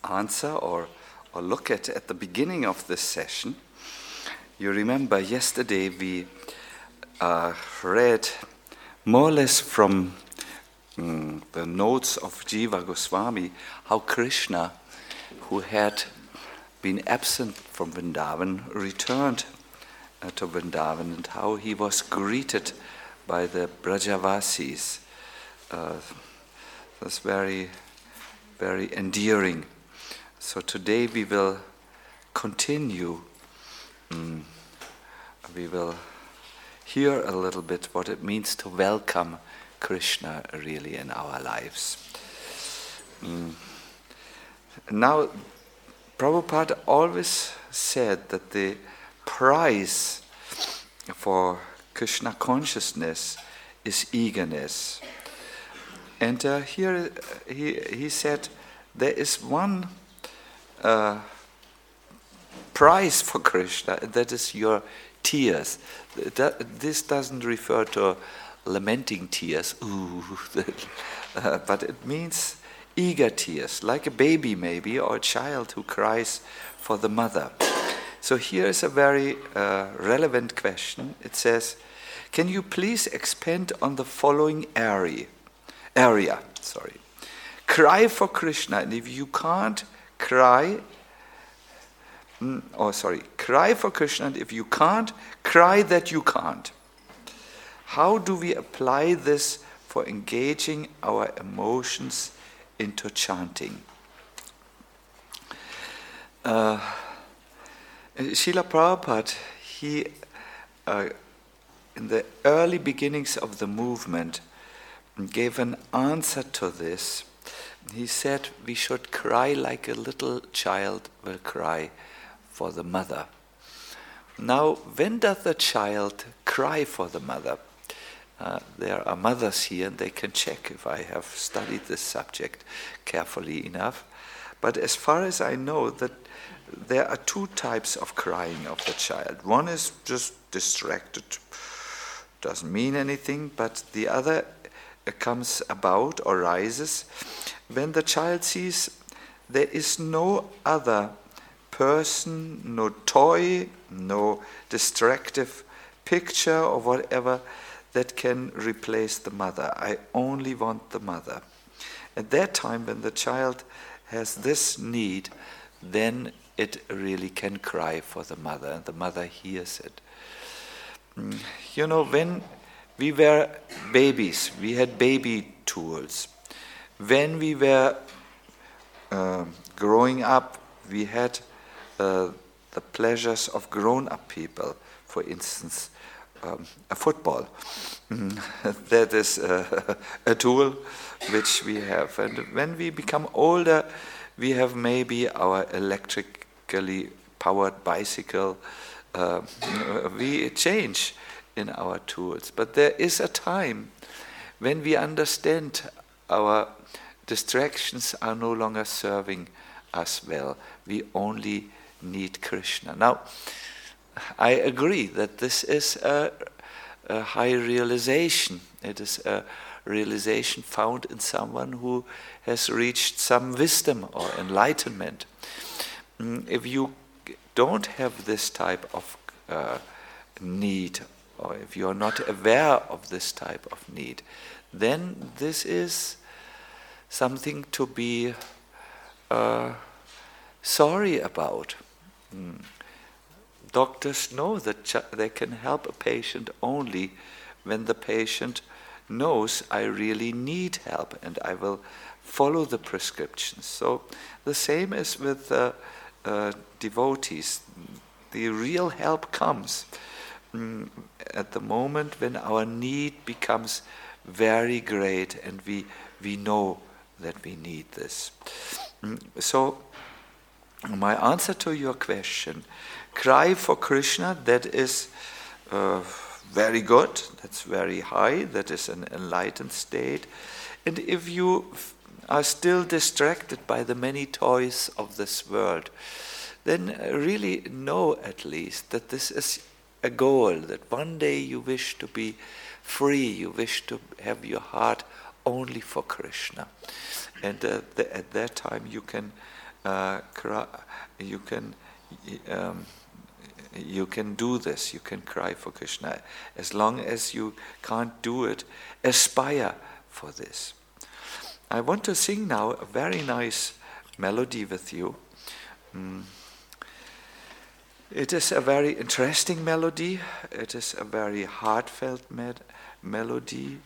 answer or look at the beginning of this session. You remember yesterday we read more or less from the notes of Jiva Goswami how Krishna, who had been absent from Vrindavan, returned to Vrindavan, and how he was greeted by the Brajavasis. That's very, very endearing. So today we will continue. We will hear a little bit what it means to welcome Krishna really in our lives. Now, Prabhupada always said that the price for Krishna consciousness is eagerness. And here he said there is one price for Krishna, that is your tears. This doesn't refer to lamenting tears, but it means eager tears, like a baby maybe, or a child who cries for the mother. So here is a very relevant question. It says, can you please expand on the following area? Cry for Krishna, and if you can't cry for Krishna, and if you can't, cry that you can't. How do we apply this for engaging our emotions into chanting? Srila Prabhupada, he, in the early beginnings of the movement, gave an answer to this. He said we should cry like a little child will cry for the mother. Now, when does the child cry for the mother? There are mothers here and they can check if I have studied this subject carefully enough. But as far as I know, that there are two types of crying of the child. One is just distracted, doesn't mean anything, but the other comes about or rises when the child sees there is no other person, no toy, no distractive picture or whatever that can replace the mother. I only want the mother. At that time, when the child has this need, then it really can cry for the mother, and the mother hears it. You know, when we were babies, we had baby tools. When we were growing up, we had the pleasures of grown-up people. For instance, a football. That is a tool which we have. And when we become older, we have maybe our electrically powered bicycle. We change in our tools. But there is a time when we understand our distractions are no longer serving us well. We only need Krishna. Now, I agree that this is a high realization. It is a realization found in someone who has reached some wisdom or enlightenment. If you don't have this type of need, or if you are not aware of this type of need, then this is something to be sorry about. Doctors know that they can help a patient only when the patient knows I really need help and I will follow the prescriptions. So the same is with devotees. The real help comes at the moment when our need becomes very great and we know that we need this. So my answer to your question, cry for Krishna, that is very good, that's very high, that is an enlightened state. And if you are still distracted by the many toys of this world, then really know at least that this is a goal, that one day you wish to be free, you wish to have your heart only for Krishna. And at that time you can you can you can do this. You can cry for Krishna. As long as you can't do it, aspire for this. I want to sing now a very nice melody with you. It is a very interesting melody. It is a very heartfelt melody.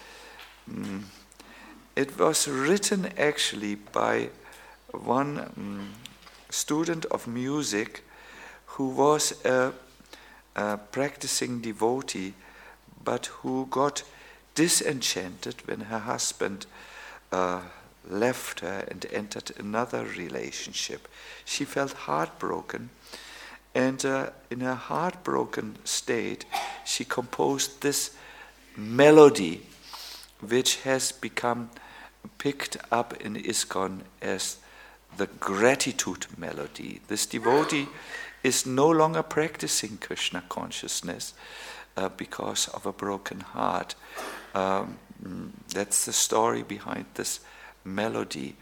It was written actually by one student of music who was a practicing devotee, but who got disenchanted when her husband left her and entered another relationship. She felt heartbroken, and in her heartbroken state, she composed this melody, which has become picked up in ISKCON as the gratitude melody. This devotee is no longer practicing Krishna consciousness because of a broken heart. That's the story behind this melody.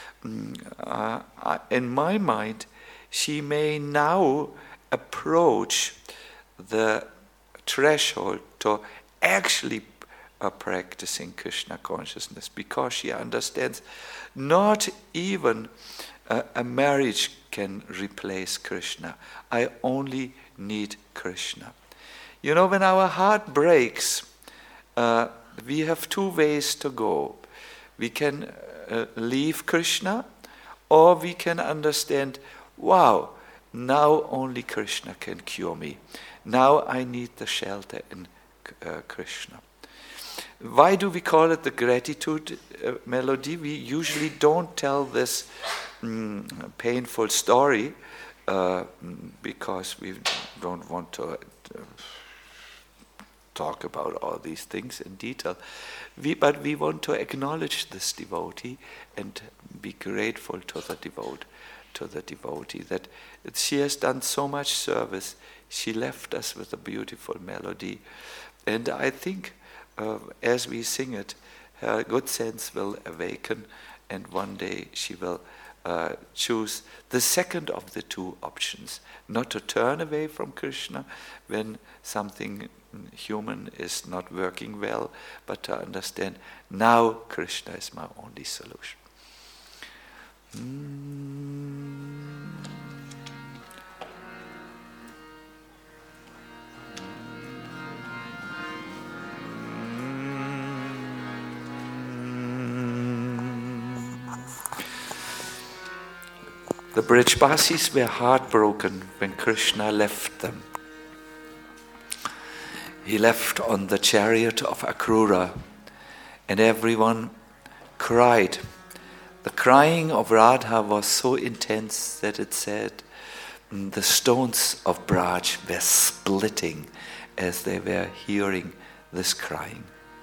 In my mind, she may now approach the threshold to actually practicing Krishna consciousness, because she understands not even a marriage can replace Krishna. I only need Krishna. You know, when our heart breaks, we have two ways to go. We can leave Krishna, or we can understand, wow, now only Krishna can cure me. Now I need the shelter in Krishna. Why do we call it the gratitude melody? We usually don't tell this painful story because we don't want to talk about all these things in detail. But we want to acknowledge this devotee and be grateful to the devotee that she has done so much service. She left us with a beautiful melody, and I think as we sing it, her good sense will awaken, and one day she will choose the second of the two options, not to turn away from Krishna when something human is not working well, but to understand, now Krishna is my only solution. The Brijbasis were heartbroken when Krishna left them. He left on the chariot of Akrura, and everyone cried. The crying of Radha was so intense that it said the stones of Braj were splitting as they were hearing this crying.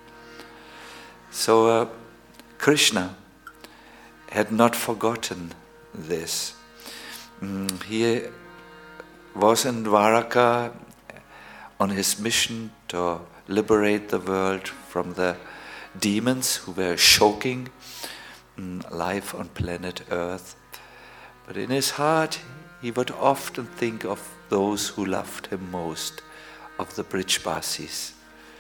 So Krishna had not forgotten this. He was in Dwaraka on his mission to liberate the world from the demons who were choking life on planet Earth. But in his heart, he would often think of those who loved him most, of the Brijbasis.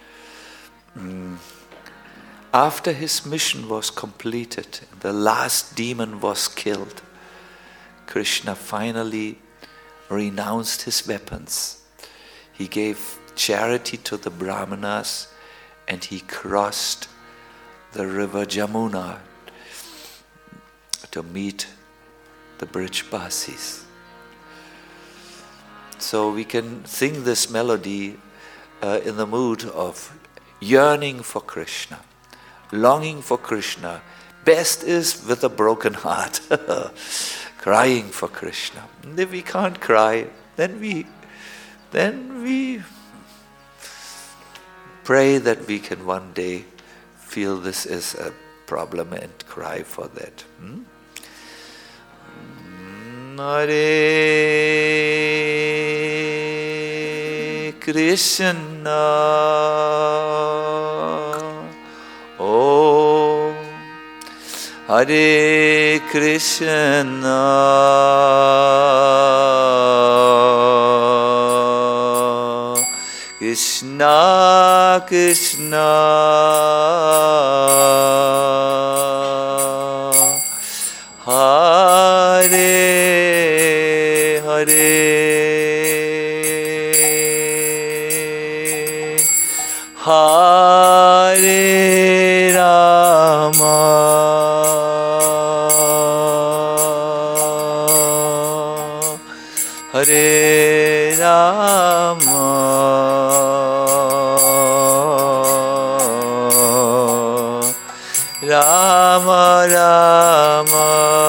After his mission was completed, the last demon was killed, Krishna finally renounced his weapons. He gave charity to the Brahmanas, and he crossed the river Jamuna to meet the Brijbasis. So we can sing this melody in the mood of yearning for Krishna, longing for Krishna. Best is with a broken heart, crying for Krishna. And if we can't cry, then we pray that we can one day feel this is a problem and cry for that. Hare Krishna, Om Hare Krishna, Krishna Krishna, Hare Hare, Hare Rama, Hare Rama, Rama Rama,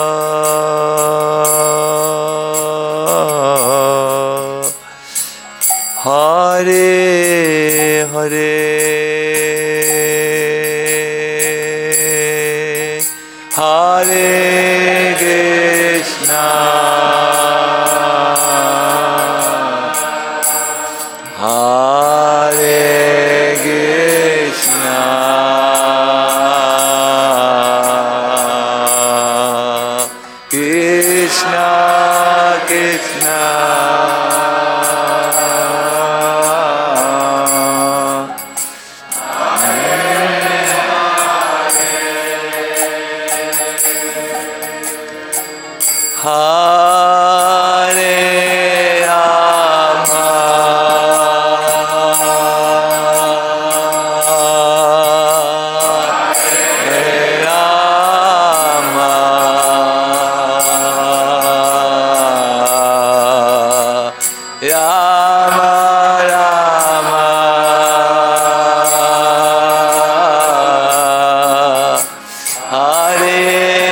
Hare Hare, Hare Krishna, Hare Krishna, Krishna Krishna, Hare Rama, Hare Rama, Rama Rama, Hare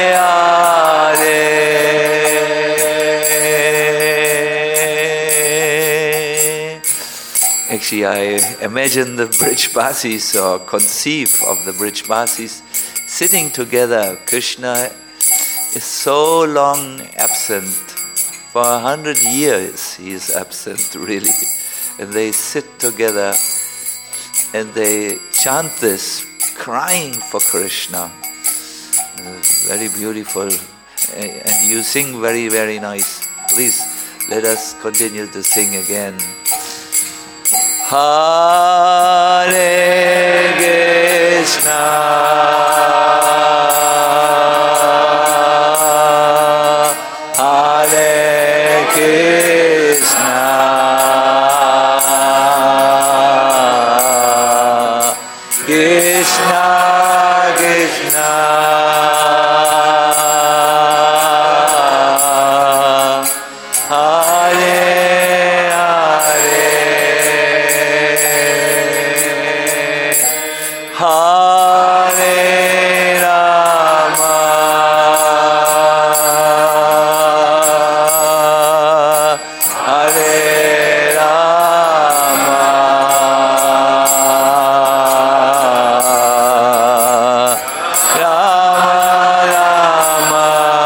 Actually, I imagine the Brijbasis, or conceive of the Brijbasis sitting together. Krishna is so long absent. For 100 years he is absent, really. And they sit together and they chant this, crying for Krishna. Very beautiful. And you sing very, very nice. Please, let us continue to sing again. Hare Krishna, Hare Krishna, Krishna Krishna, Hare Hare Rama, Hare Rama, Rama Rama,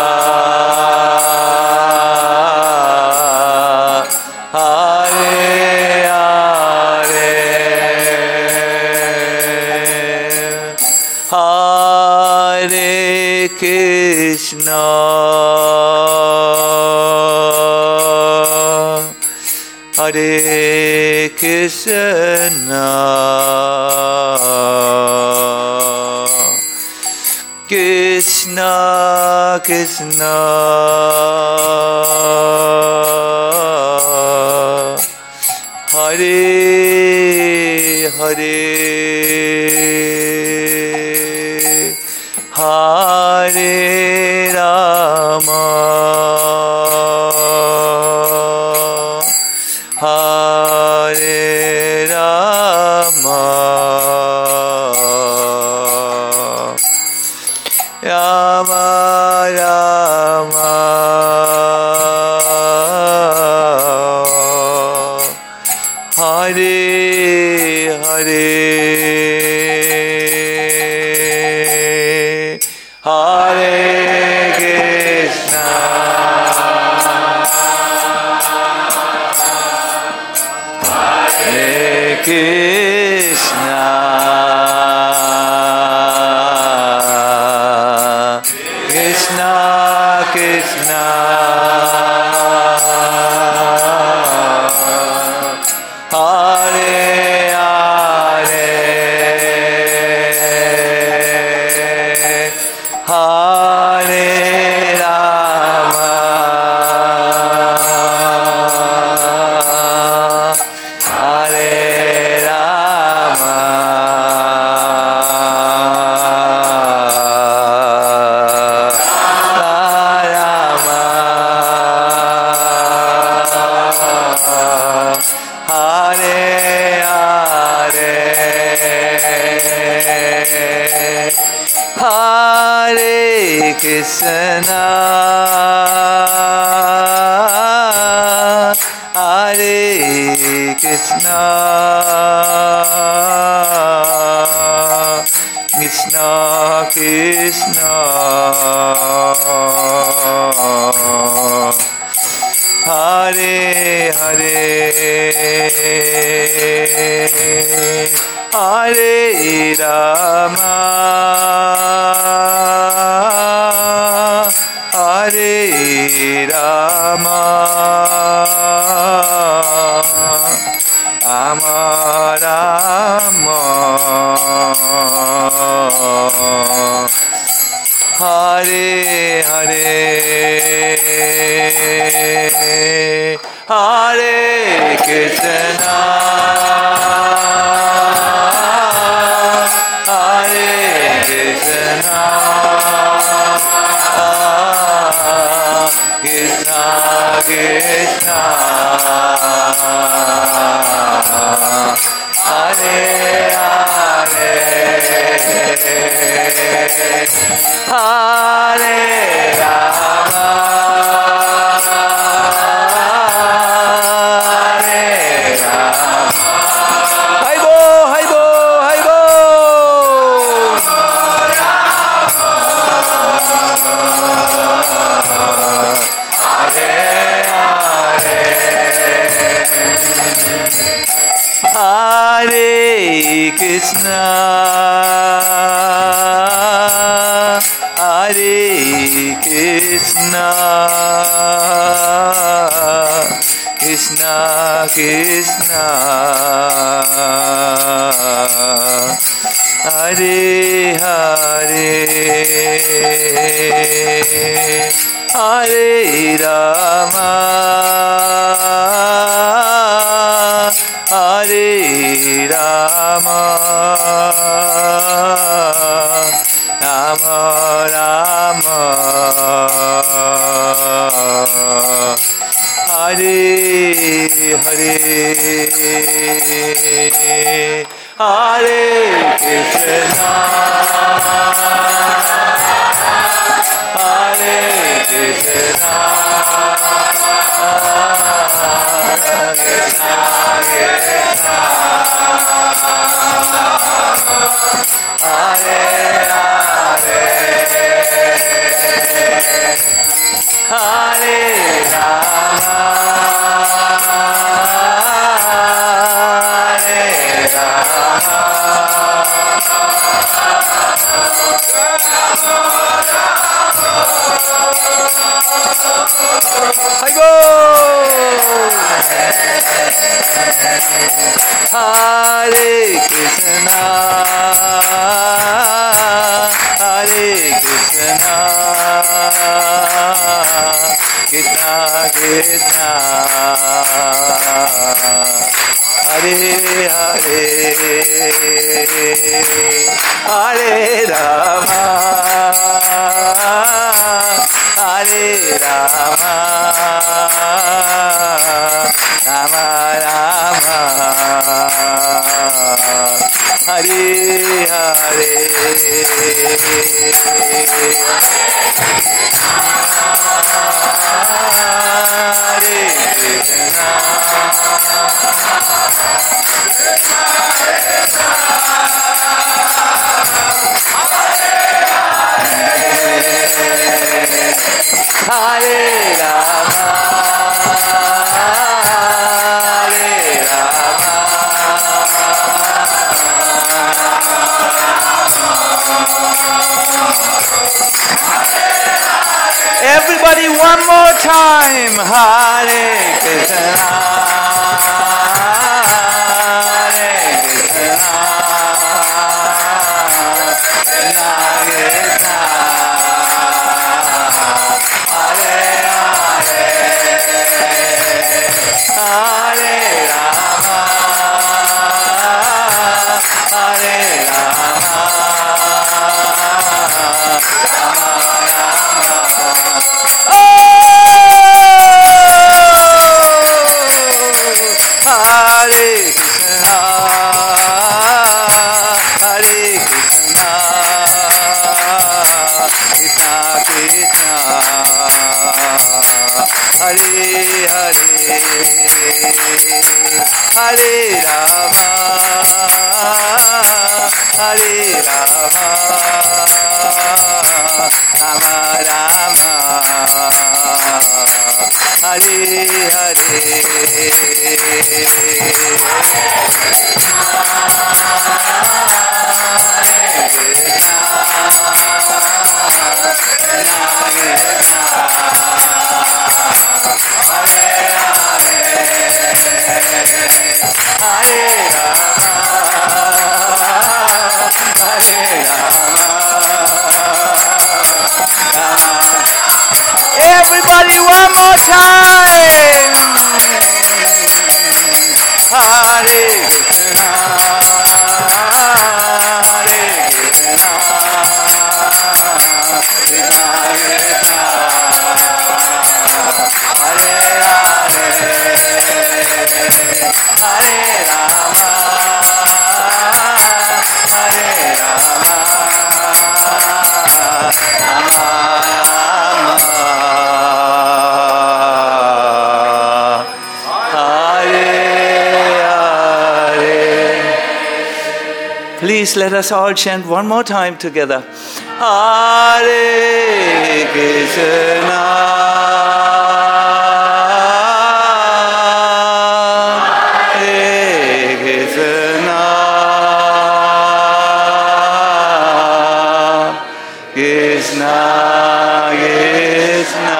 Hare Hare Krishna, Hare Krishna, Krishna Krishna, Hare Hare, Hare Rama, Hare Rama, Rama Rama, Hare Hare, Hare Krishna, Hare Krishna, Hare Rama, Hare Rama, Rama Rama, Hare Hare, Hare Krishna, Hare Krishna, Krishna Krishna, Hare Hare, Hare Rama, Hare Rama. Haibo, haibo, haibo. Hare Hare, Hare Krishna, Hare Krishna, Krishna Krishna, Hare Hare, Hare Rama, Hare Rama, Rama Rama, Hare Hare, Hare Krishna, Hare Krishna, Krishna Krishna, Hare Hare, Hare Rama, Hare Rama, Haibo, Hare Krishna, Hare Krishna, Krishna Krishna, Hare Hare, Hare Rama, Hare Rama, Rama Rama, Hare Hare, Hare Krishna, Hare Rama, Hare Rama, everybody one more time, Hare Krishna, Hare Krishna, Krishna Krishna, Hare Hare, Hare Rama, Hare Rama, Rama Rama, oh, Hare Krishna, Hare Krishna, Krishna Krishna, Hare Hare, Hare Rama, Hare Rama, Rama Rama, Everybody, one more time. Hare Krishna, Hare Krishna, Krishna Krishna, Hare Hare, Hare Rama, Hare Rama, Please let us all chant one more time together. Hare Krishna, Hare Krishna, Krishna Krishna,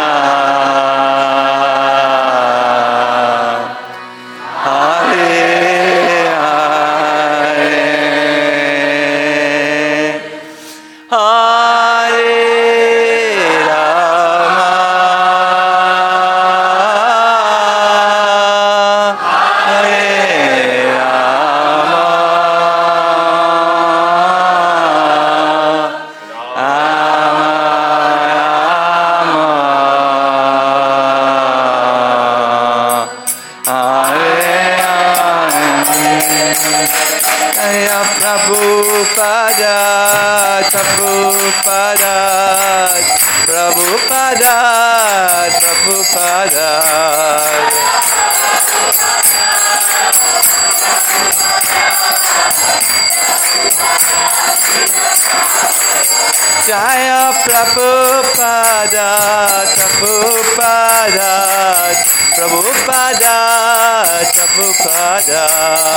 Jaya Prabhupada, Prabhupada, Prabhupada, Prabhupada.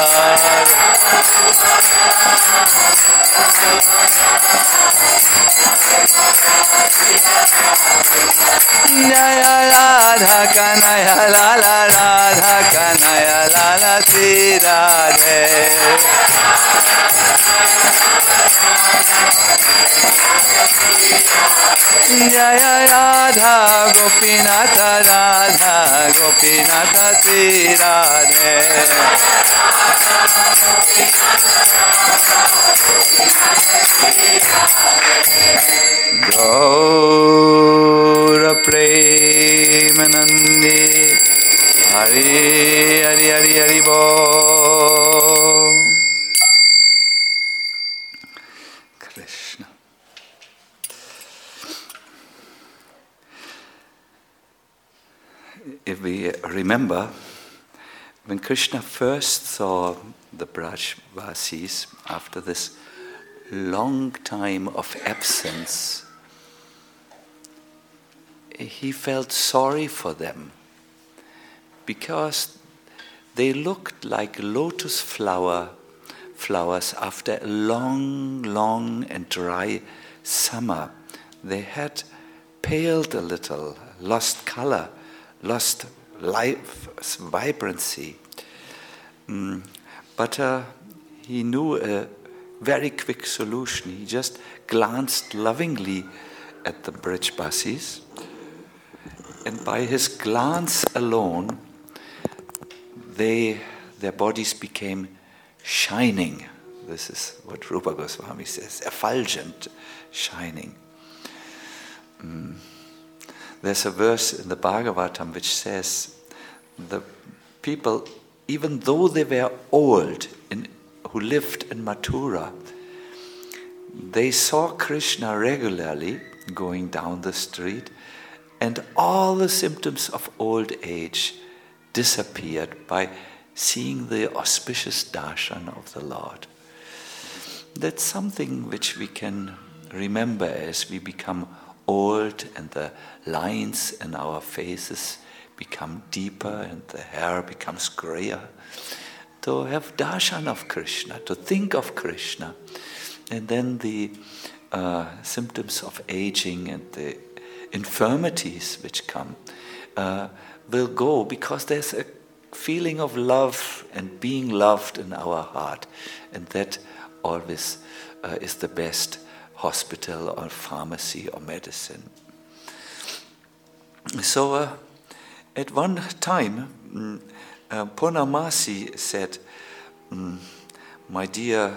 Jaya Radha Kanaya Lala Radha Kanaya Lala Sri Radhe. Jaya Radha Gopinatha Radha Gopinatha Sri Radhe. Gaura Premanandi Hari Hari Hari Hari Bo. Krishna. If we remember, when Krishna first saw the Brajvasis after this long time of absence, he felt sorry for them because they looked like lotus flowers after a long, long and dry summer. They had paled a little, lost color, lost life, vibrancy. But he knew a very quick solution. He just glanced lovingly at the Brajvasis, and by his glance alone, their bodies became shining. This is what Rupa Goswami says, effulgent, shining. There's a verse in the Bhagavatam which says, the people, even though they were old, who lived in Mathura, they saw Krishna regularly going down the street, and all the symptoms of old age disappeared by seeing the auspicious darshan of the Lord. That's something which we can remember as we become old and the lines in our faces become deeper and the hair becomes grayer, to have darshan of Krishna, to think of Krishna. And then the symptoms of aging and the infirmities which come will go, because there's a feeling of love and being loved in our heart. And that always is the best hospital or pharmacy or medicine. So at one time, Purnamasi said, my dear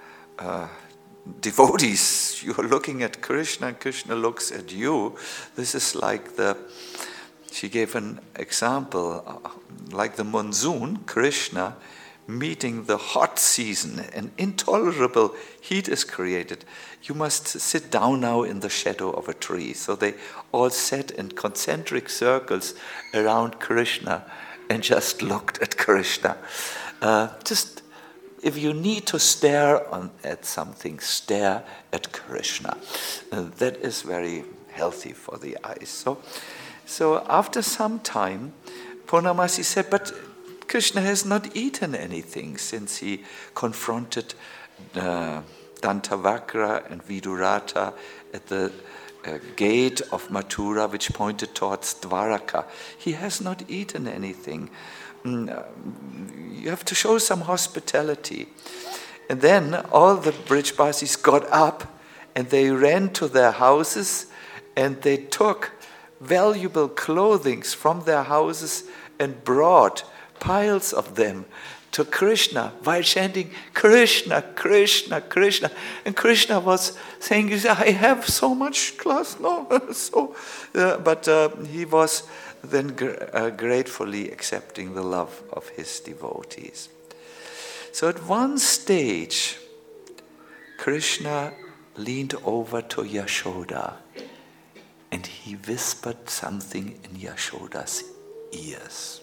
devotees, you're looking at Krishna and Krishna looks at you. This is like she gave an example, like the monsoon, Krishna meeting the hot season, an intolerable heat is created. You must sit down now in the shadow of a tree. So they all sat in concentric circles around Krishna and just looked at Krishna. Just if you need to stare at something, stare at Krishna. That is very healthy for the eyes. So after some time, Purnamasi said, but Krishna has not eaten anything since he confronted Dantavakra and Vidurata at the gate of Mathura, which pointed towards Dwaraka. He has not eaten anything. You have to show some hospitality. And then all the Brijbasis got up and they ran to their houses and they took valuable clothing from their houses and brought piles of them to Krishna while chanting Krishna, Krishna, Krishna. And Krishna was saying, I have so much cloth. No, but he was then gratefully accepting the love of his devotees. So at one stage, Krishna leaned over to Yashoda and he whispered something in Yashoda's ears.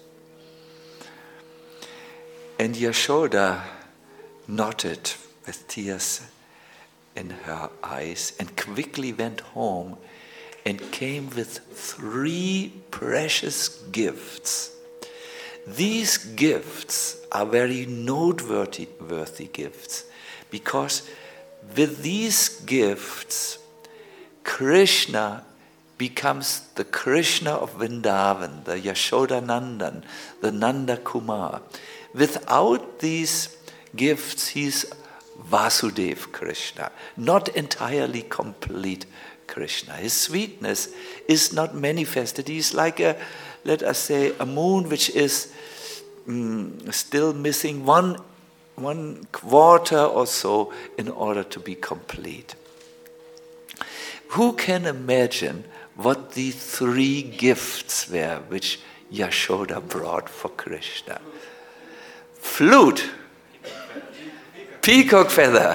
And Yashoda nodded with tears in her eyes and quickly went home and came with 3 precious gifts. These gifts are very noteworthy gifts, because with these gifts, Krishna becomes the Krishna of Vrindavan, the Yashoda Nandan, the Nanda Kumar. Without these gifts, he's Vasudev Krishna, not entirely complete Krishna. His sweetness is not manifested. He's like let us say, a moon which is still missing one quarter or so in order to be complete. Who can imagine what the 3 gifts were which Yashoda brought for Krishna? Flute, peacock feather,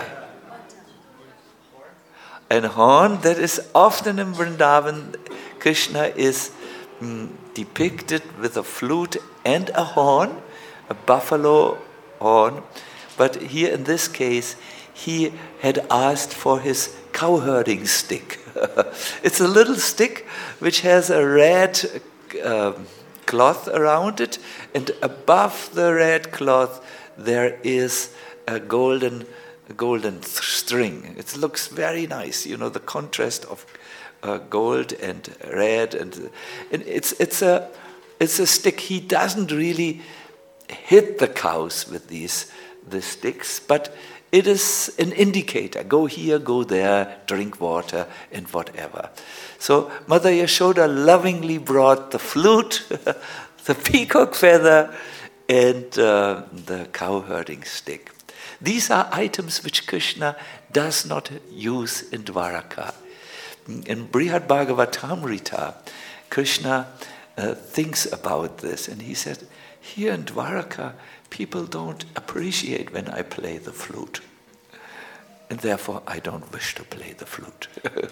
and horn. That is often in Vrindavan. Krishna is depicted with a flute and a horn, a buffalo horn. But here in this case, he had asked for his cowherding stick. It's a little stick which has a red cloth around it, and above the red cloth there is a golden string. It looks very nice, the contrast of gold and red, and it's a stick. He doesn't really hit the cows with the sticks, but it is an indicator. Go here, go there, drink water, and whatever. So Mother Yashoda lovingly brought the flute, the peacock feather, and the cow-herding stick. These are items which Krishna does not use in Dwaraka. In Brihad Bhagavatamrita, Krishna thinks about this, and he said, here in Dwaraka, people don't appreciate when I play the flute. And therefore, I don't wish to play the flute.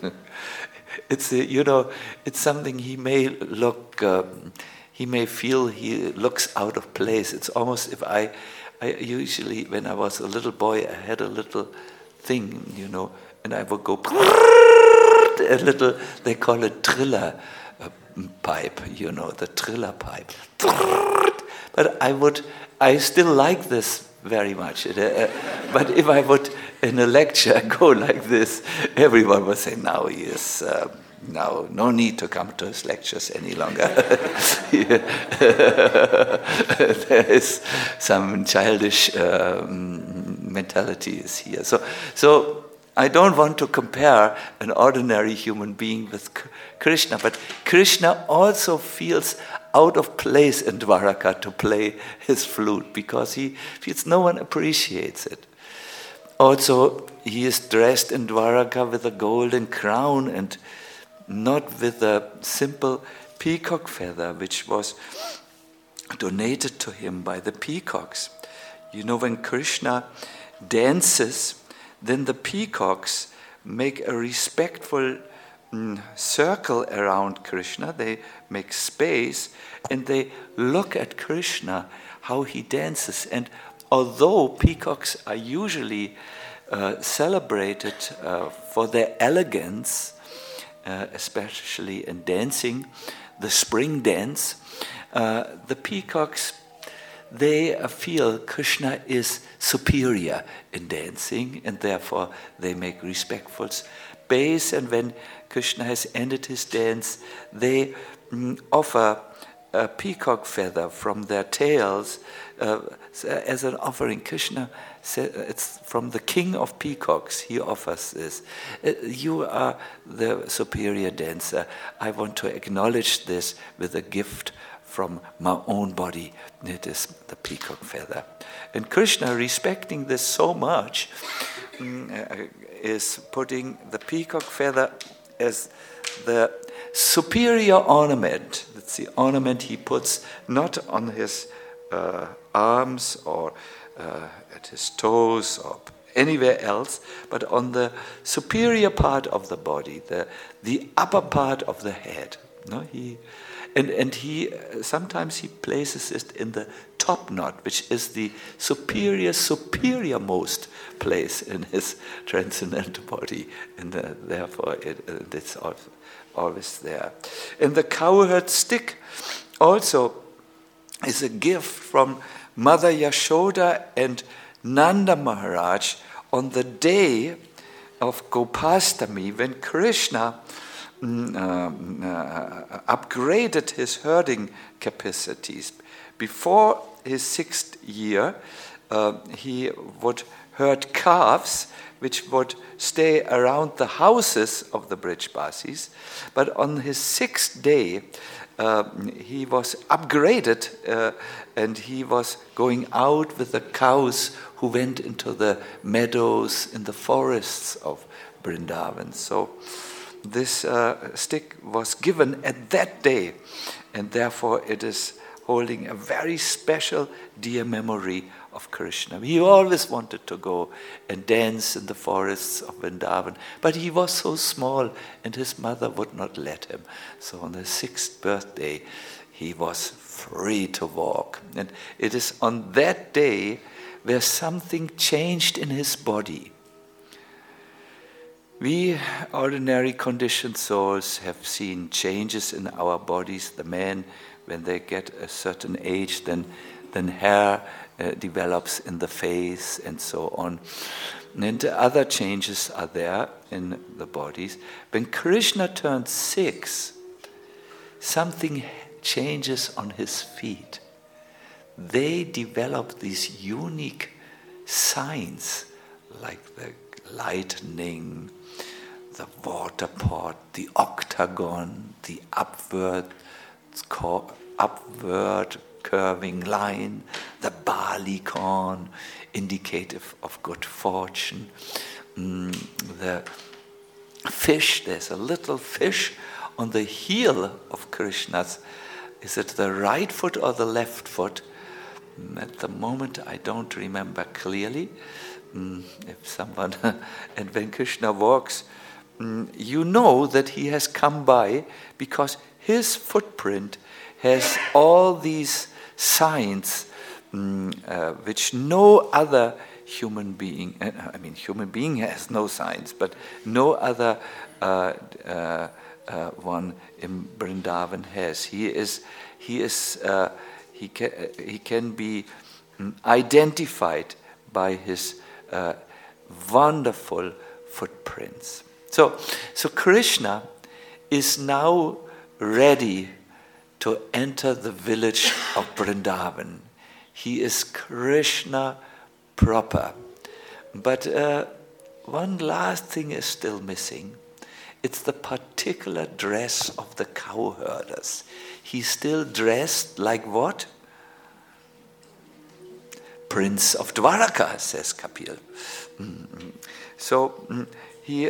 It's something he may feel he looks out of place. It's almost if I usually, when I was a little boy, I had a little thing, and I would go a little, they call it triller, pipe, the triller pipe. But I still like this very much. But if I would, in a lecture, go like this, everyone would say, now he is... Now, no need to come to his lectures any longer. There is some childish mentality is here. So I don't want to compare an ordinary human being with Krishna, but Krishna also feels out of place in Dwaraka to play his flute because he feels no one appreciates it. Also, he is dressed in Dwaraka with a golden crown and not with a simple peacock feather, which was donated to him by the peacocks. When Krishna dances, then the peacocks make a respectful circle around Krishna. They make space and they look at Krishna, how he dances. And although peacocks are usually celebrated for their elegance, especially in dancing, the spring dance, the peacocks, they feel Krishna is superior in dancing, and therefore they make respectful space. And when Krishna has ended his dance, they offer a peacock feather from their tails as an offering. Krishna said, it's from the king of peacocks, he offers this. You are the superior dancer. I want to acknowledge this with a gift from my own body. It is the peacock feather. And Krishna, respecting this so much, is putting the peacock feather as the superior ornament. That's the ornament he puts not on his arms or at his toes or anywhere else, but on the superior part of the body, the upper part of the head. He sometimes he places it in the top knot, which is the superior-most place in his transcendental body, and therefore it's always there. And the cowherd stick also is a gift from Mother Yashoda and Nanda Maharaj on the day of Gopastami, when Krishna upgraded his herding capacities. Before his 6th year, he would herd calves which would stay around the houses of the Brijbasis. But on his 6th day, he was upgraded and he was going out with the cows who went into the meadows in the forests of Vrindavan. So this stick was given at that day, and therefore it is holding a very special, dear memory of Krishna. He always wanted to go and dance in the forests of Vrindavan, but he was so small and his mother would not let him. So on the 6th birthday, he was free to walk. And it is on that day where something changed in his body. We ordinary conditioned souls have seen changes in our bodies. The men, when they get a certain age, then hair develops in the face and so on. And other changes are there in the bodies. When Krishna turned 6, something changes on his feet. They develop these unique signs like the lightning, the water pot, the octagon, the upward curving line, the barley corn, indicative of good fortune. The fish, there's a little fish on the heel of Krishna's. Is it the right foot or the left foot? At the moment I don't remember clearly. If someone, and when Krishna walks, you know that he has come by because his footprint has all these signs which no other human being, human being has no signs, but no other one in Vrindavan has. He can be identified by his wonderful footprints. So Krishna is now ready to enter the village of Vrindavan. He is Krishna proper. But one last thing is still missing. It's the particular dress of the cowherders. He's still dressed like what? Prince of Dwaraka, says Kapil. So he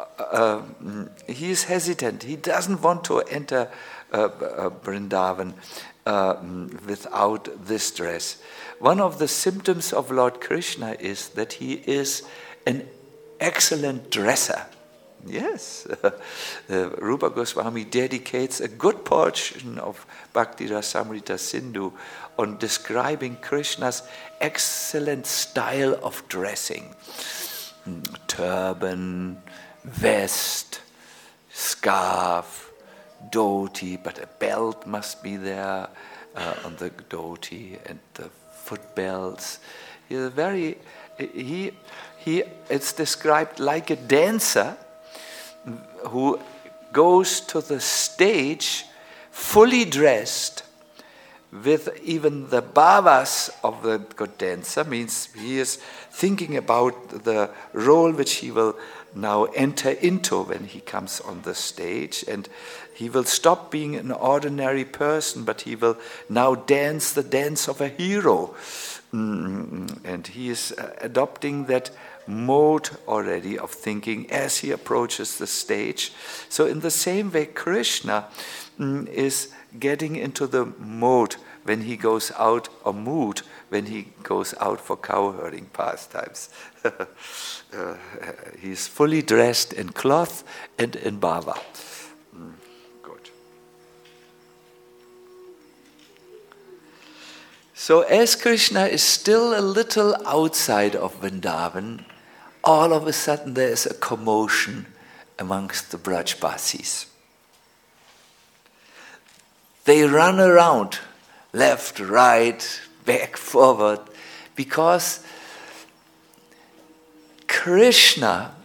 is hesitant. He doesn't want to enter Vrindavan without this dress. One of the symptoms of Lord Krishna is that he is an excellent dresser. Yes, Rupa Goswami dedicates a good portion of Bhakti Rasamrita Sindhu on describing Krishna's excellent style of dressing. Turban, vest, scarf, dhoti, but a belt must be there on the dhoti and the foot belts. It's described like a dancer who goes to the stage fully dressed with even the bhavas of the good dancer, means he is thinking about the role which he will now enter into when he comes on the stage, and he will stop being an ordinary person, but he will now dance the dance of a hero. And he is adopting that mode already of thinking as he approaches the stage. So in the same way, Krishna is getting into the mode when he goes out, or mood when he goes out for cowherding pastimes. He's fully dressed in cloth and in bhava. Good. So as Krishna is still a little outside of Vrindavan, all of a sudden there is a commotion amongst the Brajbasis. They run around, left, right, back, forward, because Krishna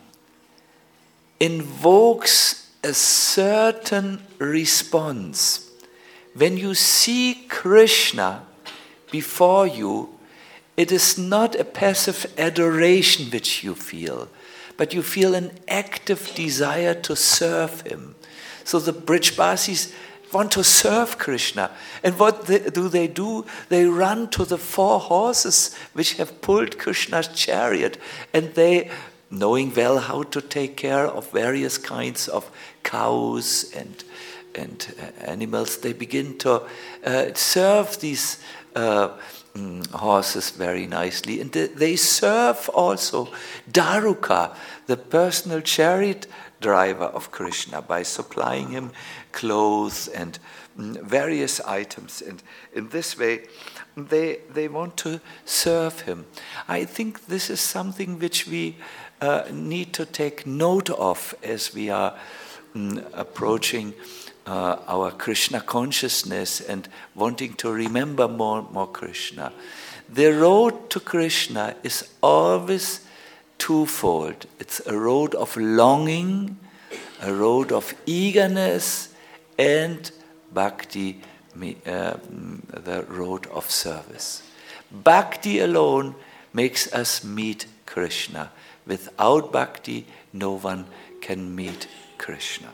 invokes a certain response. When you see Krishna before you, it is not a passive adoration which you feel, but you feel an active desire to serve him. So the Brajbasis want to serve Krishna. And what do? They run to the 4 horses which have pulled Krishna's chariot, and they, knowing well how to take care of various kinds of cows and animals, they begin to serve these horses very nicely. And they serve also Daruka, the personal chariot driver of Krishna, by supplying him clothes and various items. And in this way, they want to serve him. I think this is something which we need to take note of as we are approaching our Krishna consciousness and wanting to remember more Krishna. The road to Krishna is always twofold. It's a road of longing, a road of eagerness, and bhakti, the road of service. Bhakti alone makes us meet Krishna. Without bhakti, no one can meet Krishna.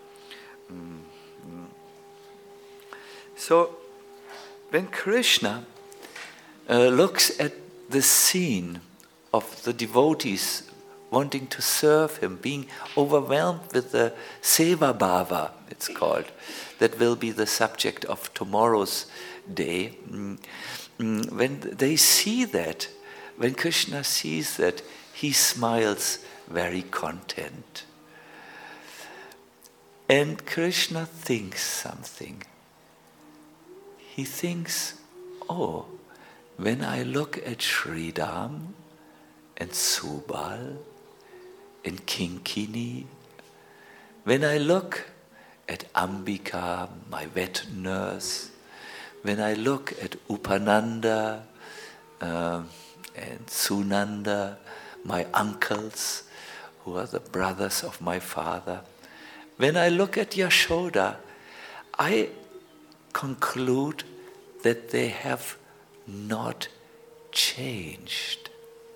So, when Krishna looks at the scene of the devotees wanting to serve him, being overwhelmed with the seva bhava, it's called, that will be the subject of tomorrow's day. When they see that, when Krishna sees that, he smiles very content. And Krishna thinks something. He thinks, oh, when I look at Sridham and Subal and Kinkini, when I look at Ambika, my wet nurse, when I look at Upananda and Sunanda, my uncles, who are the brothers of my father, when I look at Yashoda, I conclude that they have not changed.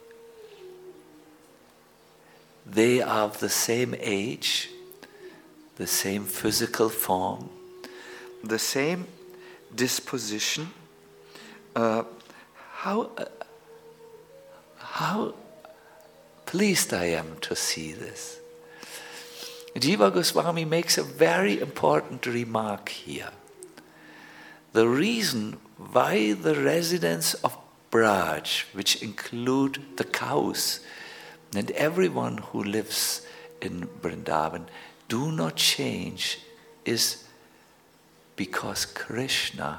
They are of the same age, the same physical form, the same disposition. How pleased I am to see this. Jiva Goswami makes a very important remark here. The reason why the residents of Braj, which include the cows and everyone who lives in Vrindavan, do not change is because Krishna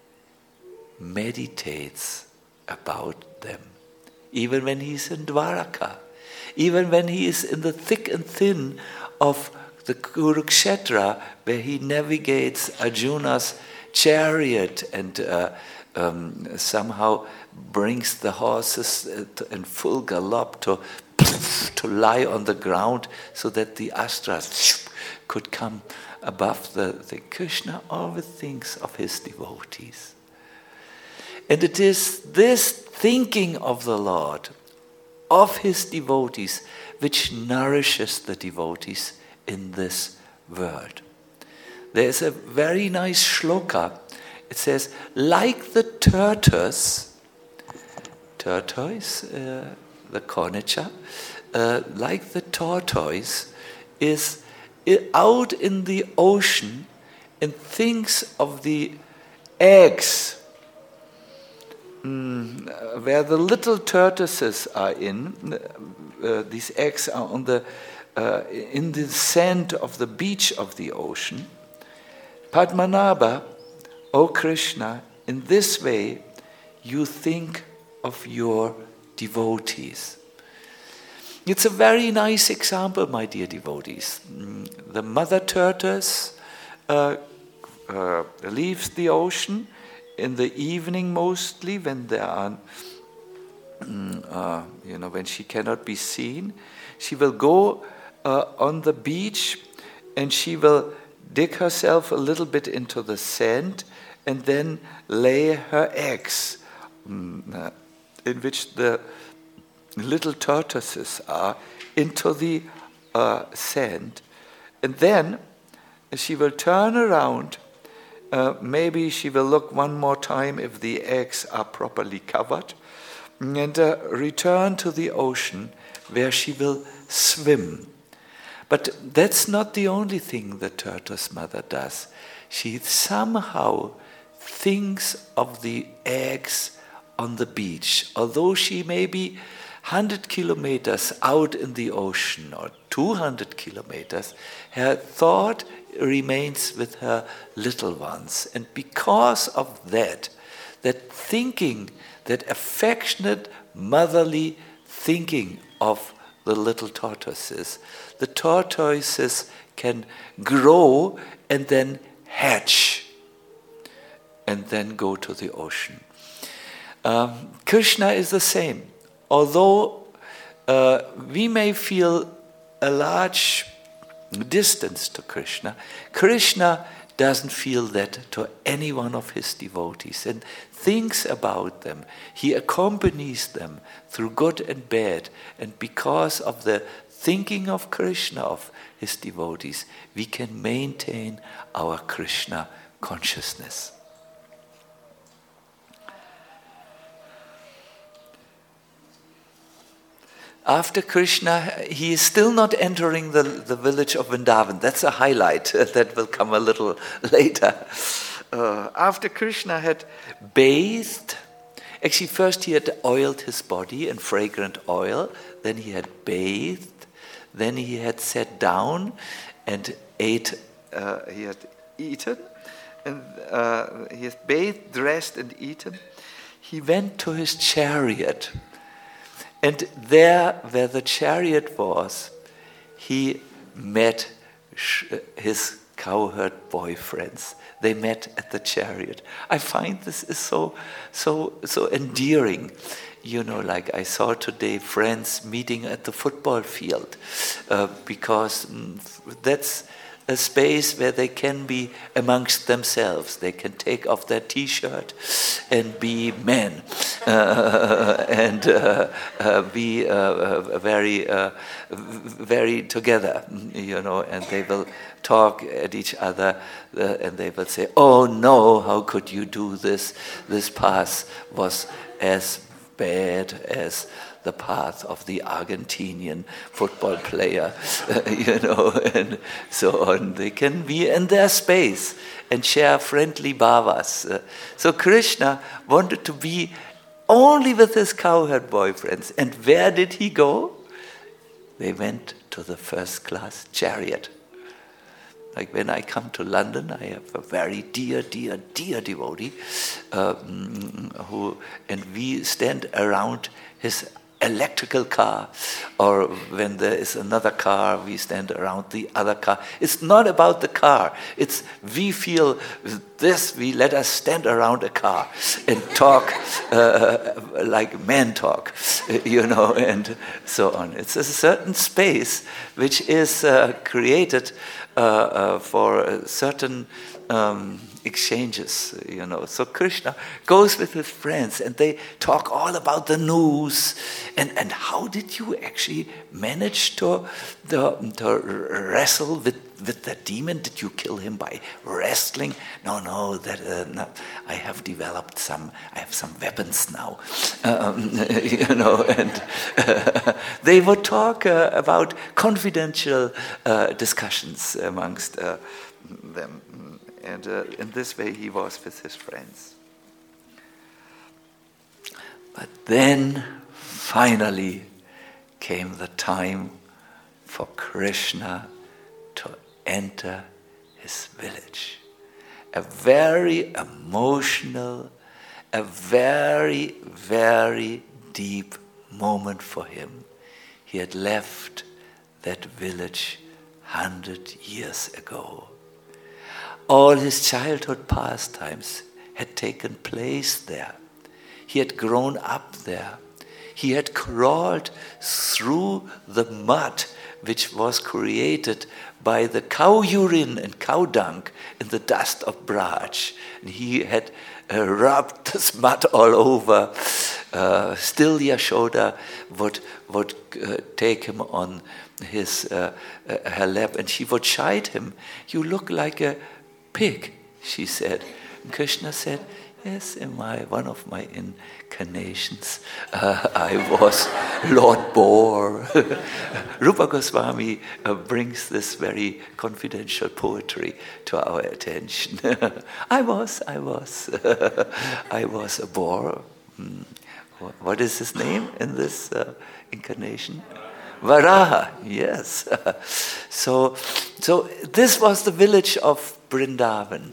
meditates about them. Even when he is in Dwaraka, even when he is in the thick and thin of the Kurukshetra, where he navigates Arjuna's chariot and somehow brings the horses in full gallop to lie on the ground so that the astras could come above the Krishna always thinks of his devotees. And it is this thinking of the Lord, of his devotees, which nourishes the devotees in this world. There is a very nice shloka. It says, like the tortoise, the cornicha, like the tortoise is out in the ocean and thinks of the eggs where the little tortoises are in. These eggs are on in the sand of the beach of the ocean. Padmanabha, O Krishna, in this way you think of your devotees. It's a very nice example, my dear devotees. The mother tortoise leaves the ocean in the evening mostly, when there are, when she cannot be seen. She will go on the beach and she will dig herself a little bit into the sand and then lay her eggs, in which the little tortoises are, into the sand. And then she will turn around. Maybe she will look one more time if the eggs are properly covered, and return to the ocean where she will swim. But that's not the only thing the tortoise mother does. She somehow thinks of the eggs on the beach. Although she may be 100 kilometers out in the ocean or 200 kilometers, her thought remains with her little ones. And because of that thinking, that affectionate motherly thinking of the little tortoises, the tortoises can grow and then hatch and then go to the ocean. Krishna is the same. Although we may feel a large distance to Krishna, Krishna doesn't feel that to any one of his devotees and thinks about them. He accompanies them through good and bad. And because of the thinking of Krishna, of his devotees, we can maintain our Krishna consciousness. After Krishna, he is still not entering the village of Vrindavan. That's a highlight that will come a little later. After Krishna had bathed, actually first he had oiled his body in fragrant oil, then he had bathed, then he had sat down and ate, he had eaten, and he had bathed, dressed and eaten. He went to his chariot. And there, where the chariot was, he met his cowherd boyfriends. They met at the chariot. I find this is so endearing. Like I saw today friends meeting at the football field because that's a space where they can be amongst themselves. They can take off their T-shirt and be men and be very, very together, and they will talk at each other and they will say, "Oh no, how could you do this? This path was as bad as the path of the Argentinian football player," and so on. They can be in their space and share friendly bhavas. So Krishna wanted to be only with his cowherd boyfriends. And where did he go? They went to the first class chariot. Like when I come to London, I have a very dear devotee and we stand around his electrical car, or when there is another car, we stand around the other car. It's not about the car. It's we feel this, we let us stand around a car and talk like men talk, and so on. It's a certain space which is created for certain exchanges, So Krishna goes with his friends and they talk all about the news. And how did you actually manage to wrestle with that demon? Did you kill him by wrestling? No, no. I have developed I have some weapons now, and they would talk about confidential discussions amongst them. And in this way he was with his friends. But then finally came the time for Krishna to enter his village. A very emotional, a very, very deep moment for him. He had left that village 100 years ago. All his childhood pastimes had taken place there. He had grown up there. He had crawled through the mud which was created by the cow urine and cow dung in the dust of Braj. And he had rubbed this mud all over. Still Yashoda would take him on her lap and she would chide him. "You look like a pig," she said. And Krishna said, "Yes, in one of my incarnations, I was Lord Boar." Rupa Goswami brings this very confidential poetry to our attention. I was a boar. What is his name in this incarnation? Varaha, yes. So this was the village of Vrindavan.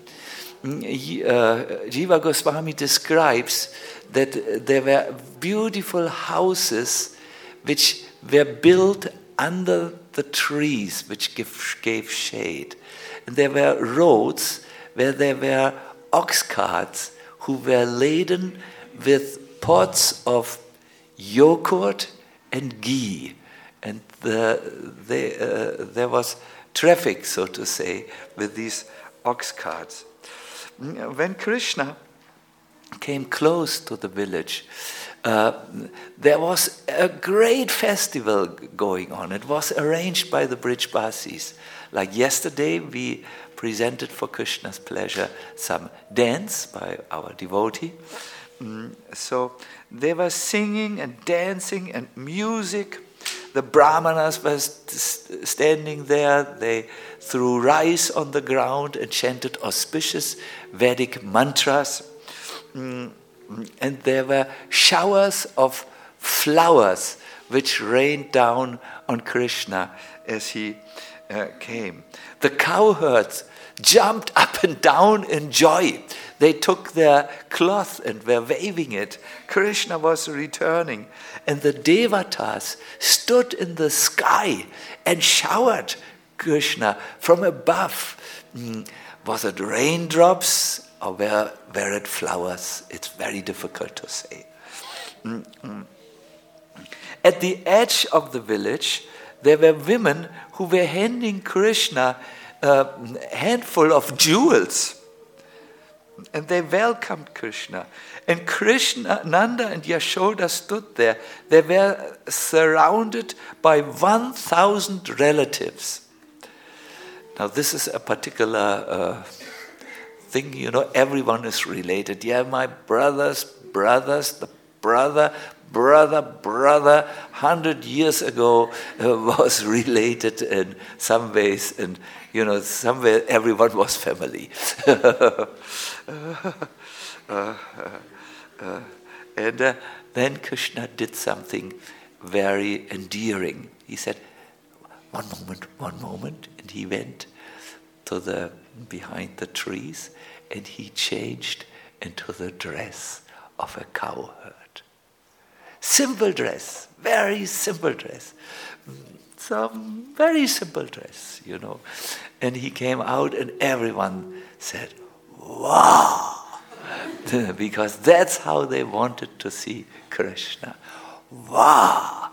Jiva Goswami describes that there were beautiful houses which were built under the trees which gave shade. And there were roads where there were ox carts who were laden with pots of yogurt and ghee. And there was traffic, so to say, with these ox carts. When Krishna came close to the village, there was a great festival going on. It was arranged by the Brijbasis. Like yesterday, we presented for Krishna's pleasure some dance by our devotee. So they were singing and dancing and music. The Brahmanas were standing there. They threw rice on the ground and chanted auspicious Vedic mantras. And there were showers of flowers which rained down on Krishna as he came. The cowherds jumped up and down in joy. They took their cloth and were waving it. Krishna was returning. And the devatas stood in the sky and showered Krishna from above Was it raindrops or were it flowers? It's very difficult to say. At the edge of the village, there were women who were handing Krishna a handful of jewels. And they welcomed Krishna. And Krishna, Nanda and Yashoda stood there. They were surrounded by 1,000 relatives. Now this is a particular thing, everyone is related. Yeah, my brothers, the brother, 100 years ago was related in some ways, and somewhere everyone was family. And then Krishna did something very endearing. He said, one moment, and he went to behind the trees, and he changed into the dress of a cowherd. Simple dress, very simple dress. Some very simple dress, And he came out and everyone said, wow! Because that's how they wanted to see Krishna. Wow!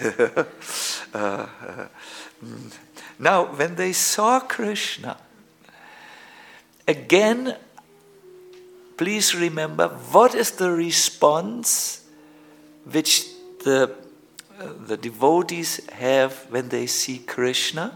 Now, when they saw Krishna, again, please remember, what is the response which the devotees have when they see Krishna?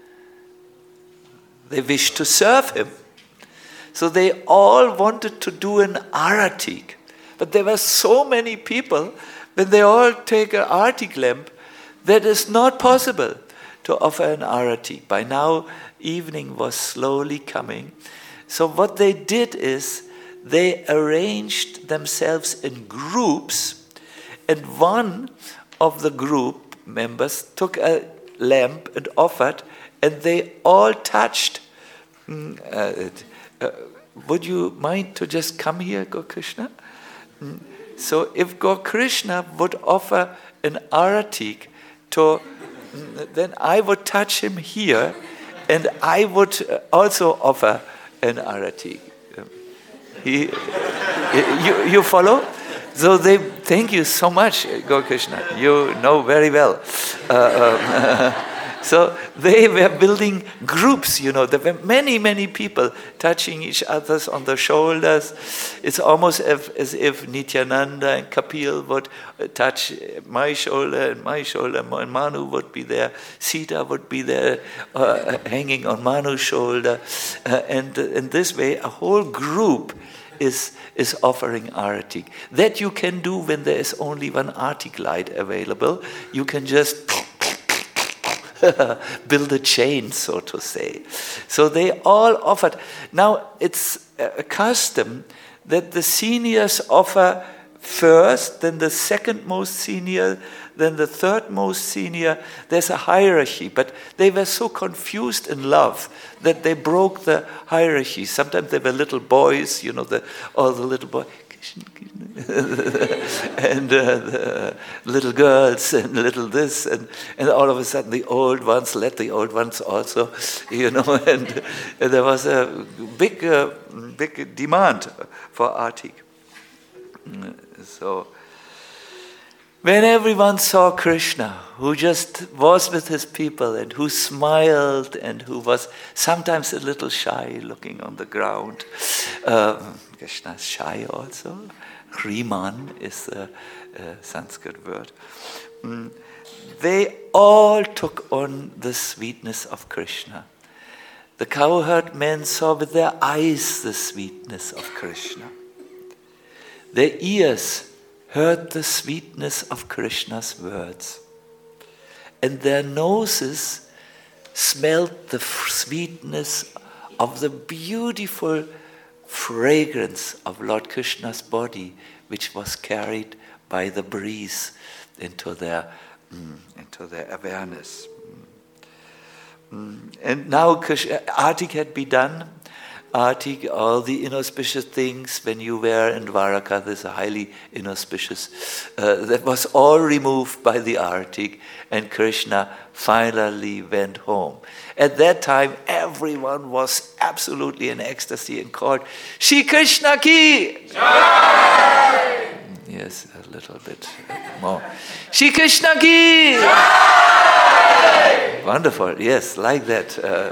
They wish to serve him. So they all wanted to do an arati. But there were so many people, when they all take an arati lamp, that is not possible to offer an arati. By now, evening was slowly coming. So what they did is, they arranged themselves in groups, and one of the group members took a lamp and offered, and they all touched. Would you mind to just come here, Gokrishna? So if Gokrishna would offer an aratik, then I would touch him here, and I would also offer an aratik. You follow? So thank you so much, Gokrishna. You know very well. So they were building groups, There were many, many people touching each other on the shoulders. It's almost as if Nityananda and Kapil would touch my shoulder, and Manu would be there. Sita would be there, hanging on Manu's shoulder. And in this way, a whole group is offering arati. That you can do when there is only one arati light available. You can just build a chain, so to say. So they all offered. Now, it's a custom that the seniors offer first, then the second most senior, then the third most senior. There's a hierarchy, but they were so confused in love that they broke the hierarchy. Sometimes they were little boys, all the little boys, and the little girls and little this, and all of a sudden the old ones let the old ones also, and there was a big demand for arati. So when everyone saw Krishna, who just was with his people and who smiled and who was sometimes a little shy looking on the ground, Krishna is shy also. Riman is a Sanskrit word. They all took on the sweetness of Krishna. The cowherd men saw with their eyes the sweetness of Krishna. Their ears heard the sweetness of Krishna's words. And their noses smelled the sweetness of the beautiful fragrance of Lord Krishna's body, which was carried by the breeze into their awareness. And now Arati had been done. arti, all the inauspicious things when you were in Dwaraka, this is highly inauspicious, that was all removed by the arti, and Krishna finally went home. At that time, everyone was absolutely in ecstasy and called, Shri Krishna ki! Jai! Yes, a little bit more. Shri Krishna ki! Jai! Wonderful, yes, like that.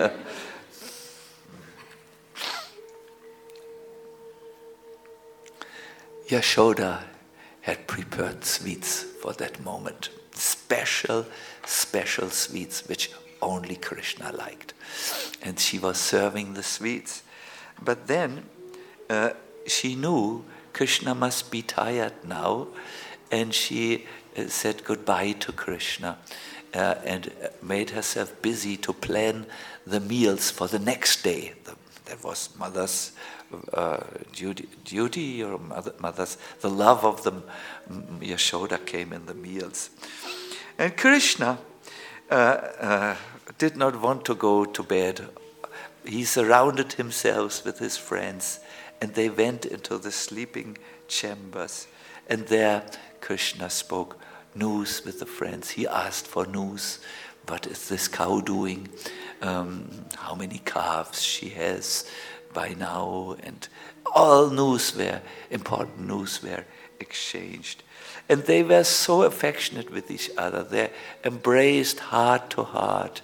Yashoda had prepared sweets for that moment. Special sweets which only Krishna liked. And she was serving the sweets. But then she knew Krishna must be tired now, and she said goodbye to Krishna and made herself busy to plan the meals for the next day. That was mother's duty or mother's, the love of the Yashoda came in the meals. And Krishna did not want to go to bed. He surrounded himself with his friends, and they went into the sleeping chambers. And there Krishna spoke news with the friends. He asked for news. What is this cow doing? How many calves she has by now? And all important news were exchanged. And they were so affectionate with each other. They embraced heart to heart.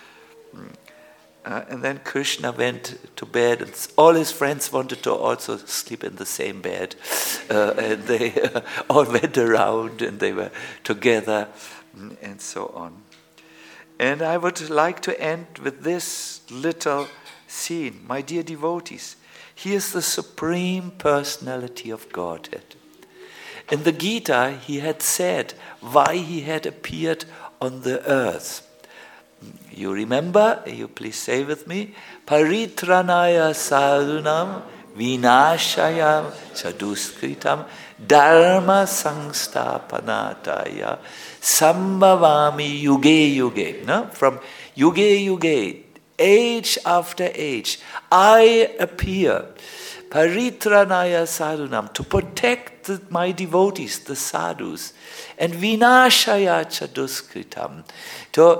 And then Krishna went to bed, and all his friends wanted to also sleep in the same bed. And they all went around, and they were together, and so on. And I would like to end with this little scene. My dear devotees, he is the Supreme Personality of Godhead. In the Gita, he had said why he had appeared on the earth. You remember? You please say with me. Paritranaya sadhunam vinashaya chaduskritam dharma sangstapanataya sambhavami yuge yuge. No? From yuge yuge, age after age, I appear. Paritranaya sadhunam, to protect my devotees, the sadhus, and vinashaya chaduskritam, to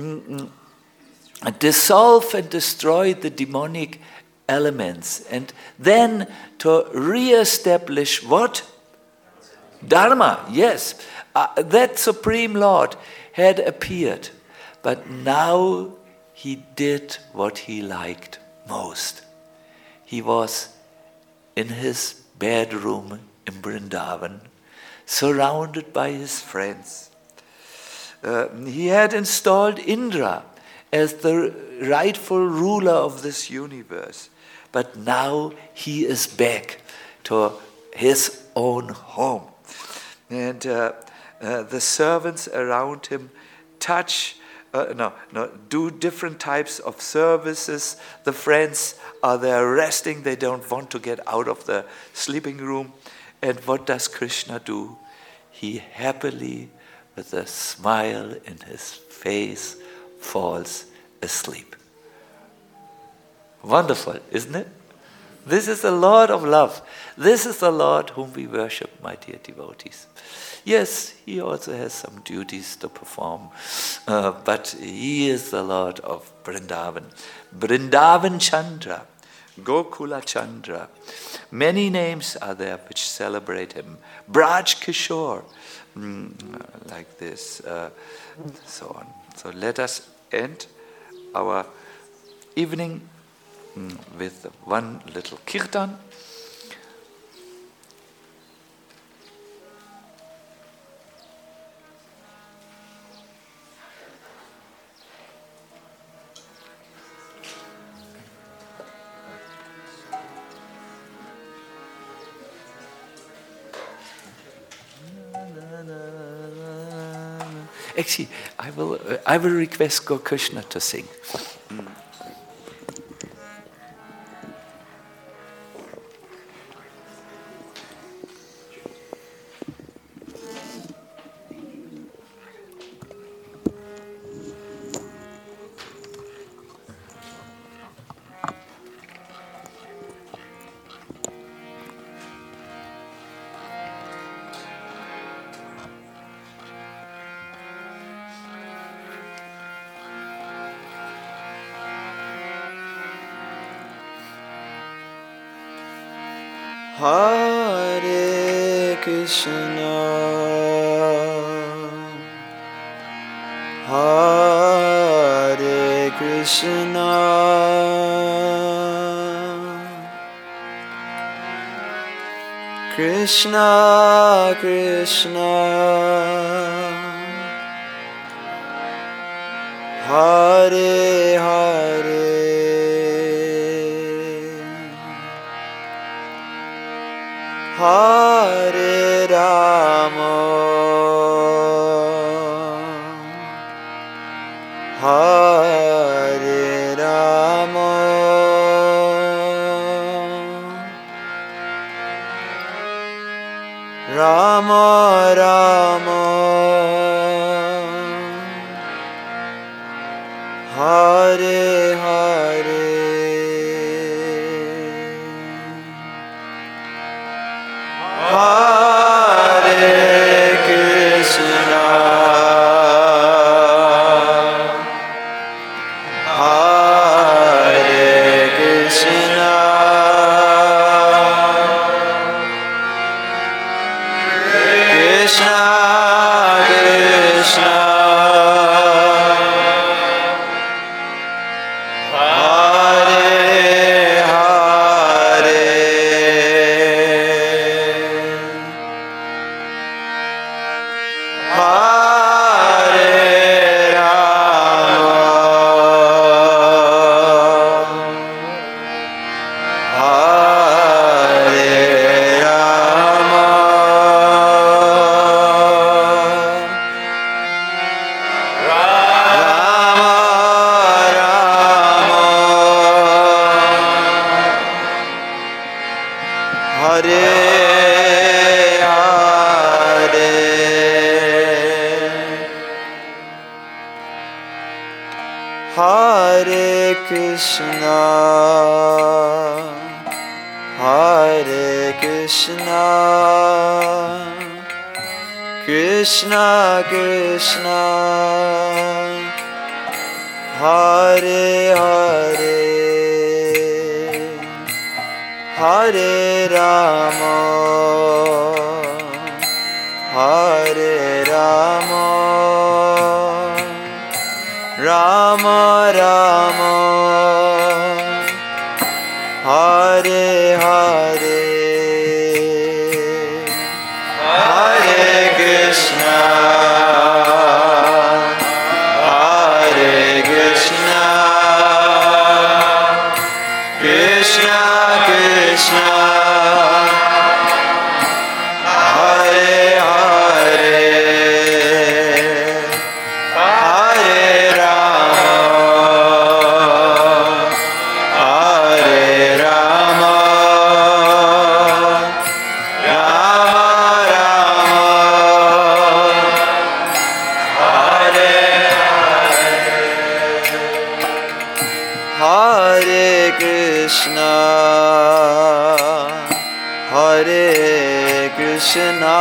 dissolve and destroy the demonic elements, and then to re-establish what? Dharma, yes. That Supreme Lord had appeared, but now he did what he liked most. He was in his bedroom in Vrindavan, surrounded by his friends. He had installed Indra as the rightful ruler of this universe. But now he is back to his own home. And the servants around him do different types of services. The friends are there resting. They don't want to get out of the sleeping room. And what does Krishna do? He happily, with a smile in his face, falls asleep. Wonderful, isn't it? This is the Lord of love. This is the Lord whom we worship, my dear devotees. Yes, he also has some duties to perform, but he is the Lord of Vrindavan. Vrindavan Chandra, Gokula Chandra. Many names are there which celebrate him. Braj Kishore, like this, so on. So let us end our evening with one little kirtan. Actually, I will request Gokrishna to sing. Hare Krishna, Hare Krishna, Krishna Krishna, Hare Hare, Hare Rama, Hare Rama, Rama Rama, Hare Hare, Hare Krishna, Hare Krishna, Krishna Krishna, Hare Hare, Hare Rama, Hare Rama, Rama Rama, Hare Hare, Hare Krishna, Hare Krishna, Krishna Krishna, Hare Hare, Hare Rama, Hare Rama, Rama Rama, Hare Hare, Hare Krishna, Hare Krishna, Krishna Krishna, Hare Hare, Hare Rama, Hare Rama, Rama Rama, Hare Hare Krishna, Hare Krishna,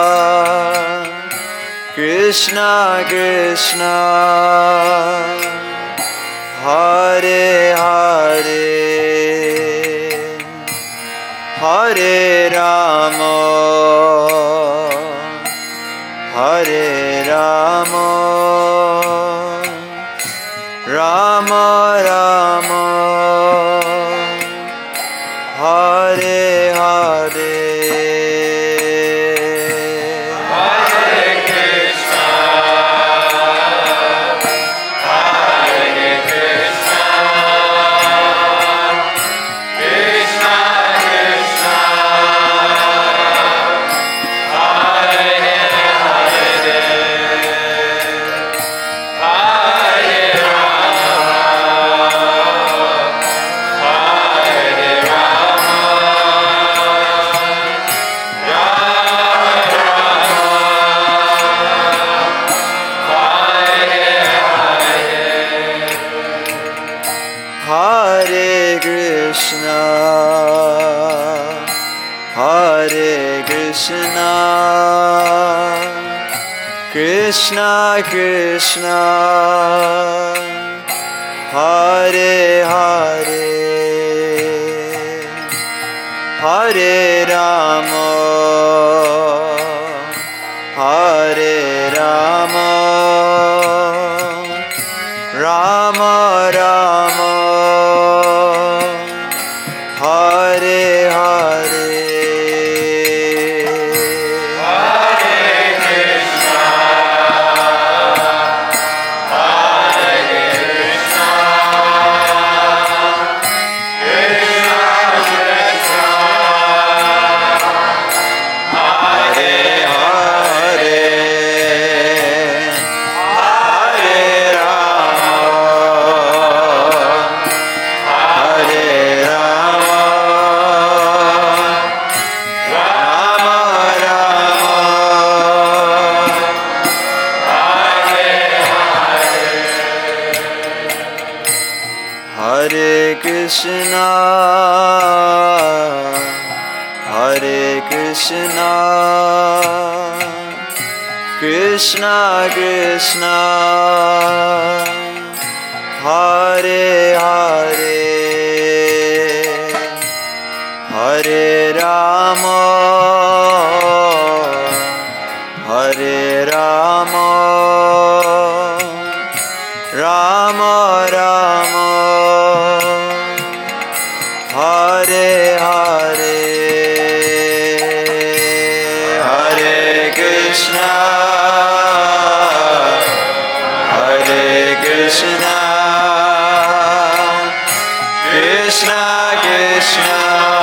Krishna Krishna, Hare Hare, Hare Rama, Hare Rama, Rama Rama, Hare Hare, Hare Krishna, Hare Krishna, Krishna Krishna, Hare Hare, Hare Hare Krishna, Hare Krishna, Krishna Krishna, Hare Hare, Hare Rama, Hare Rama, Rama Rama, Hare Hare. Krishna, Hare Krishna, Krishna Krishna, Hare Hare, Hare Rama, Hare Rama, Rama Rama, Hare Hare, Hare Krishna, Hare Krishna, Krishna Krishna,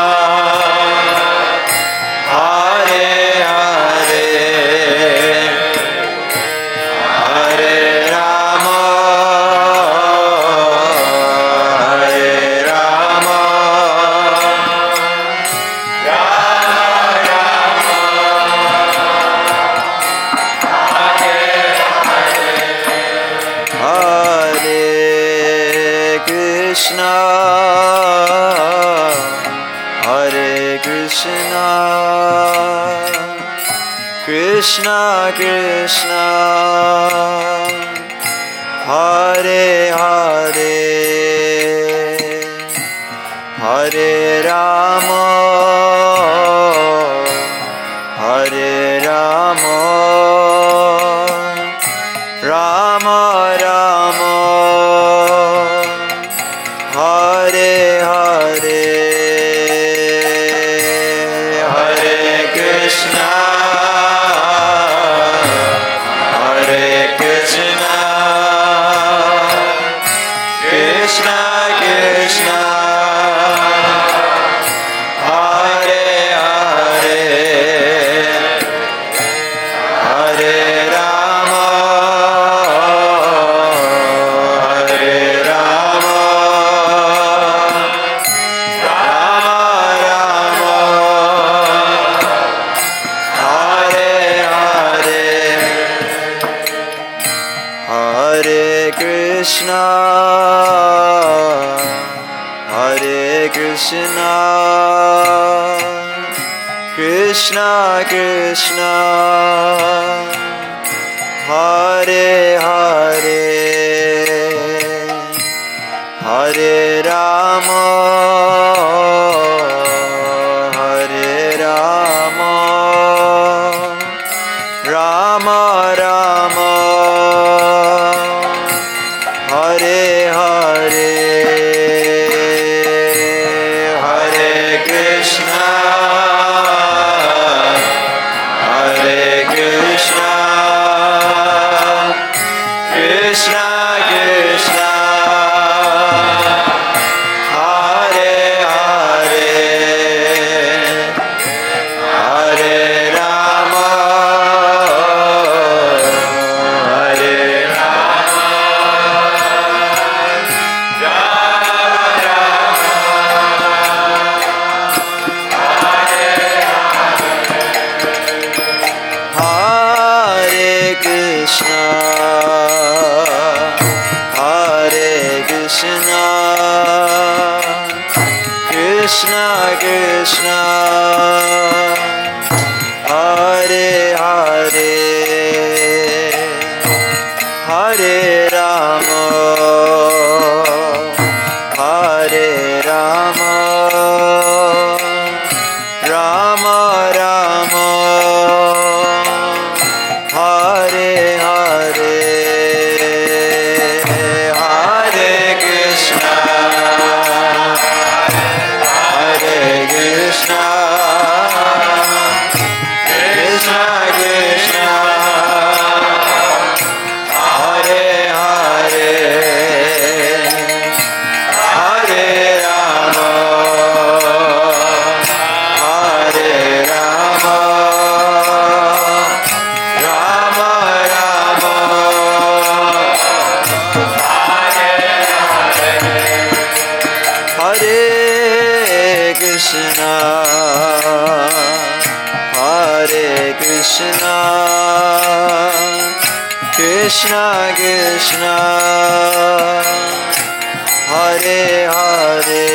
Hare Hare, Hare Rama, Hare Rama, Krishna, Hare Krishna, Krishna Krishna, Hare Hare, Hare Rama, Hare Rama, Rama Rama, Hare Hare, Hare Krishna, Hare Krishna, Krishna Krishna, Hare Hare, Hare Rama, Hare Rama, Rama Rama, Hare Hare, Hare Krishna, Hare Krishna, Krishna Krishna, Hare Hare, Hare Rama, Hare Rama, Rama Rama, Hare Hare, Hare Krishna, Hare Krishna, Krishna Krishna, Hare Hare, Hare Rama, Hare Rama, Hare Krishna, Hare Krishna, Krishna Krishna, Hare Hare, Hare Rama, Hare Rama, Krishna, Krishna Krishna, Hare Hare,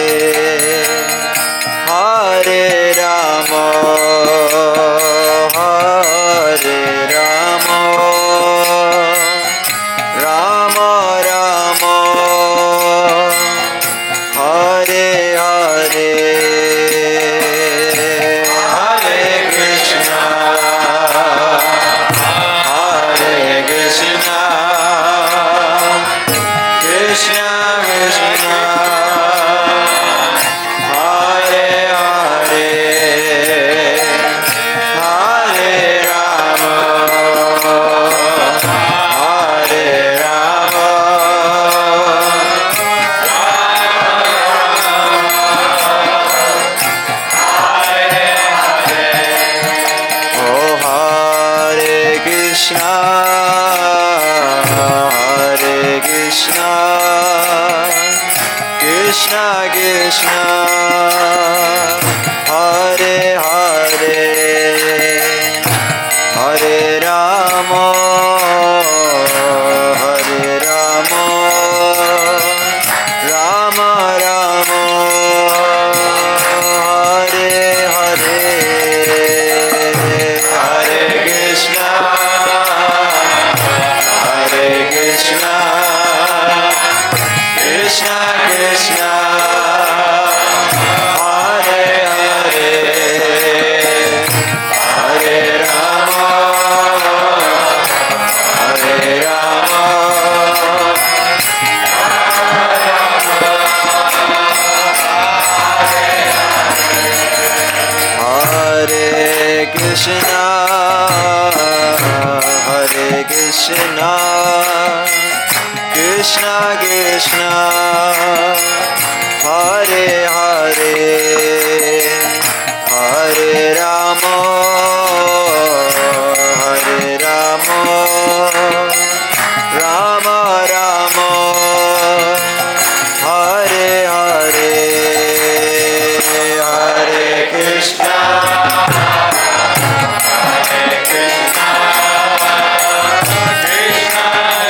Hare Rama, Hare Rama, Rama Rama, Hare Hare, Hare Krishna, Hare Krishna, Krishna Krishna, Hare Hare, Hare Rama, Hare Rama, Oh Hare Krishna, Hare Krishna, Krishna Krishna, Hare Hare, Hare Rama, Hare Rama, Rama Rama, Hare Hare, Hare Krishna, Hare Krishna, Krishna Krishna, Hare Hare, Hare Rama, Hare Rama, Hare Krishna, Hare Krishna, Krishna Krishna, Hare Hare, Hare Rama, Hare Rama, Rama Rama, Hare Hare, Hare Krishna, Hare Krishna, Krishna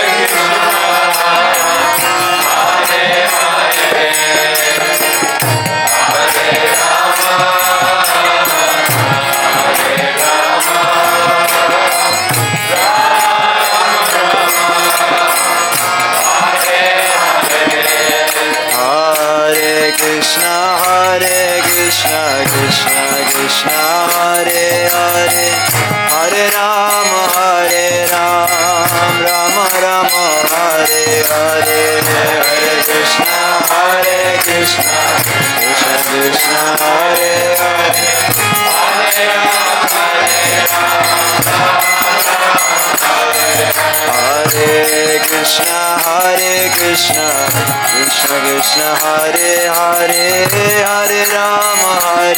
Krishna, Krishna Krishna, Hare Hare, Hare Rama, Rama Rama, Hare Hare, Hare Krishna, Krishna Krishna, Hare Hare, Hare Rama, Hare Krishna, Krishna Krishna, Hare Hare, Hare Rama,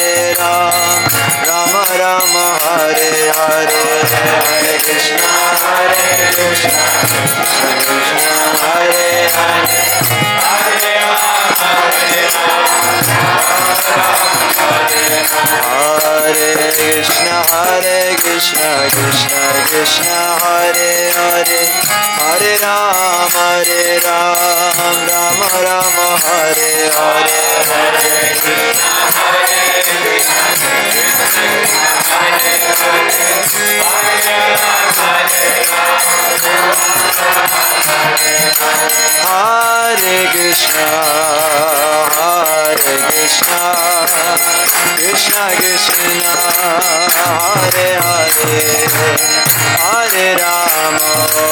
Rama Rama, Hare Hare, Hare Krishna, Krishna Krishna, Hare Hare, Hare Rama, Hare Krishna, Krishna Krishna, Hare Hare, Hare Rama, Rama Rama, Hare Hare, Hare Krishna, Krishna Hare Krishna, Krishna Krishna, Hare Hare, Hare Rama,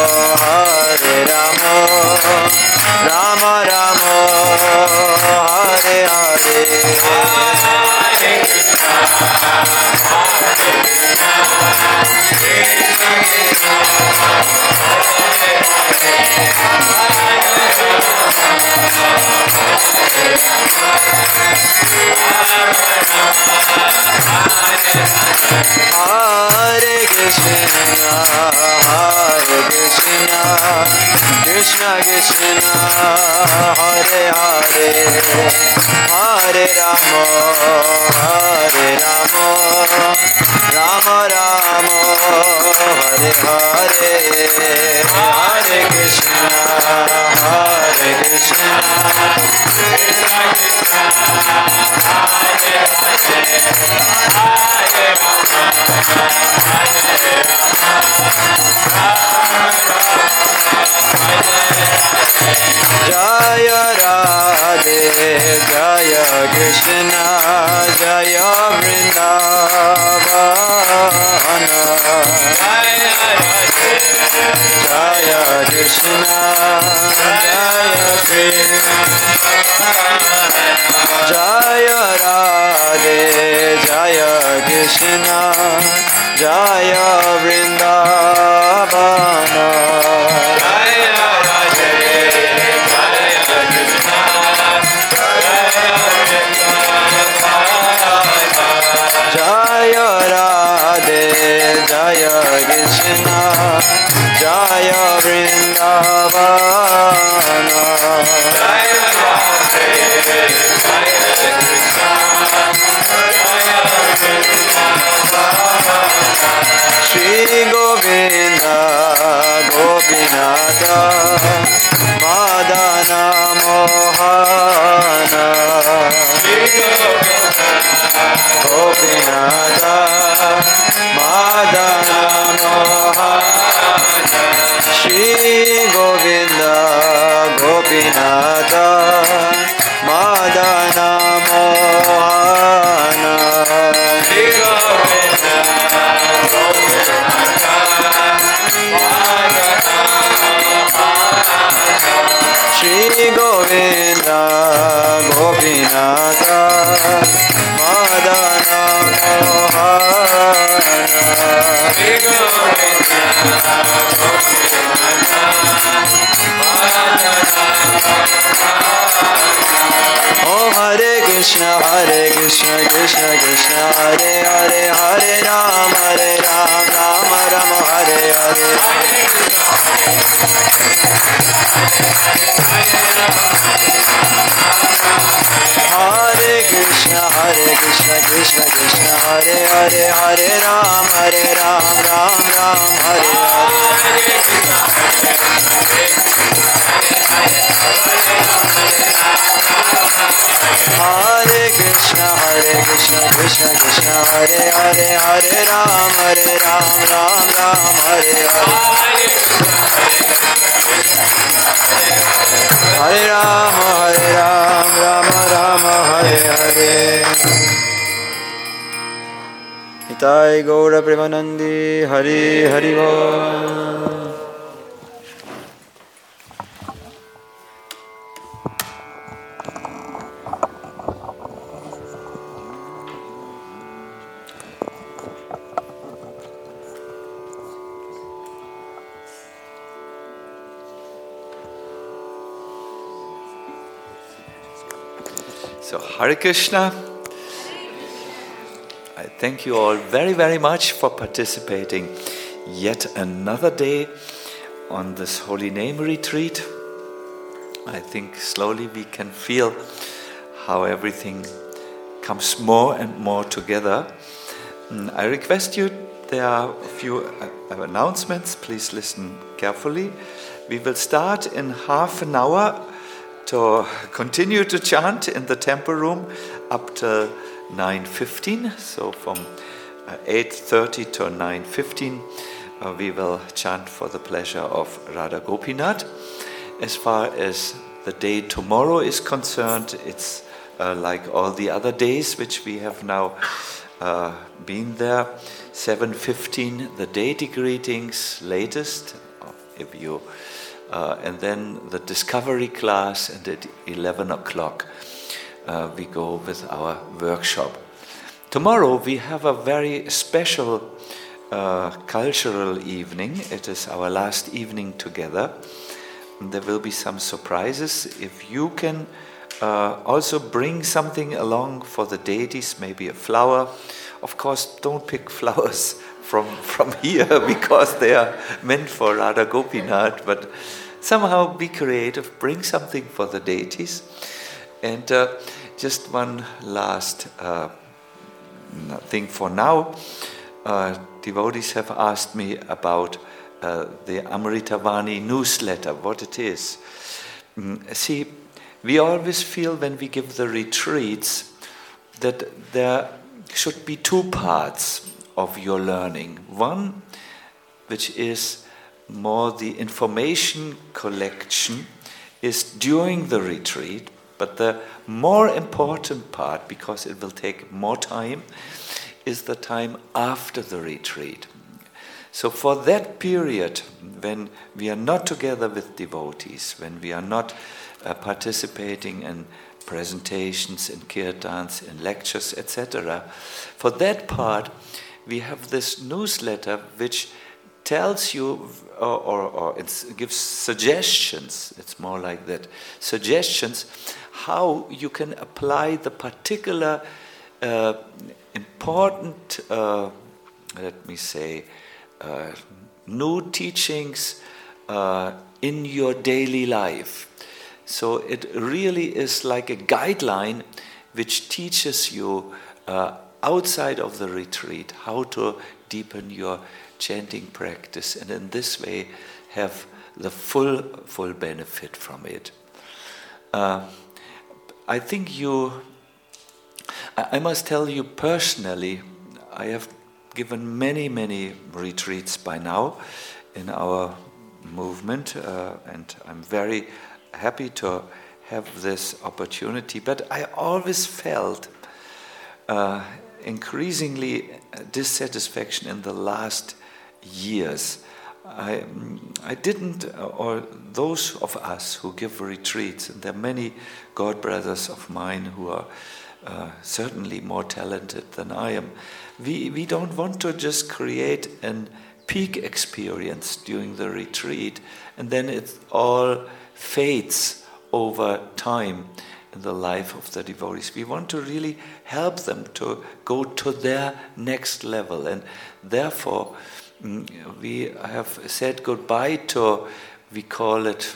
Rama Rama, Hare Hare, Hare Krishna, Hare Krishna, Krishna Krishna, Hare Hare, Hare Rama, Rama Rama, Jaya Radhe, Jaya Krishna, Jaya Vrindavana. Jaya Krishna, Jaya Krishna, Jaya Radhe, Jaya Krishna, Jaya Vrindavana. Jaya Radhe, Jaya Krishna, Jaya Vrindavana. Jaya Radhe, Jaya Krishna, Jaya Vrindavana. Shri Govinda, Gopinatha, Madana Mohana. Gopinatha, Madana Mohana. Shri Govinda, Gopinatha, Madana Mohana. Shri Govinda, Gopinatha, Madana Mohana. Shri Govinda, Gopinatha, Madana Mohana. Shri Govinda, Gopinatha, Madana Mohana. Oh Hare Krishna, Krishna Krishna, Hare Hare, Hare Ram, Ram Ram, Hare Hare. Hare Krishna, Krishna Krishna, Hare Hare, Hare Ram, Ram Ram, Hare Hare. Hare Krishna, Krishna Krishna, Hare Hare, Hare Ram, Ram Ram, Hare Hare. Hare Ram, Ram Ram, Hare Hare. Nitai Gaura Premanandi, Hari Hari Bol. So Hare Krishna. I thank you all very, very much for participating yet another day on this Holy Name retreat. I think slowly we can feel how everything comes more and more together. I request you, there are a few announcements, please listen carefully. We will start in half an hour to continue to chant in the temple room up till 9:15. So from 8:30 to 9:15 we will chant for the pleasure of Radha Gopinath. As far as the day tomorrow is concerned, it's like all the other days which we have now been there. 7:15 the deity greetings latest, if you and then the discovery class, and at 11 o'clock we go with our workshop. Tomorrow we have a very special cultural evening. It is our last evening together. There will be some surprises. If you can also bring something along for the deities, maybe a flower. Of course, don't pick flowers from here because they are meant for Radha Gopinath, but somehow be creative, bring something for the deities. And just one last thing for now. devotees have asked me about the Amritavani newsletter, what it is. See, we always feel when we give the retreats that there should be two parts of your learning. One, which is more the information collection, is during the retreat, but the more important part, because it will take more time, is the time after the retreat. So for that period, when we are not together with devotees, when we are not participating in presentations, in kirtans, in lectures, etc., for that part, we have this newsletter which tells you or it gives suggestions, it's more like that, suggestions how you can apply the particular important, new teachings in your daily life. So it really is like a guideline which teaches you outside of the retreat how to deepen your chanting practice, and in this way have the full benefit from it. I think I must tell you personally, I have given many retreats by now in our movement, and I'm very happy to have this opportunity, but I always felt increasingly dissatisfaction in the last years. I didn't, or those of us who give retreats, and there are many God brothers of mine who are certainly more talented than I am, we don't want to just create an peak experience during the retreat and then it all fades over time in the life of the devotees. We want to really help them to go to their next level, and therefore we have said goodbye to, we call it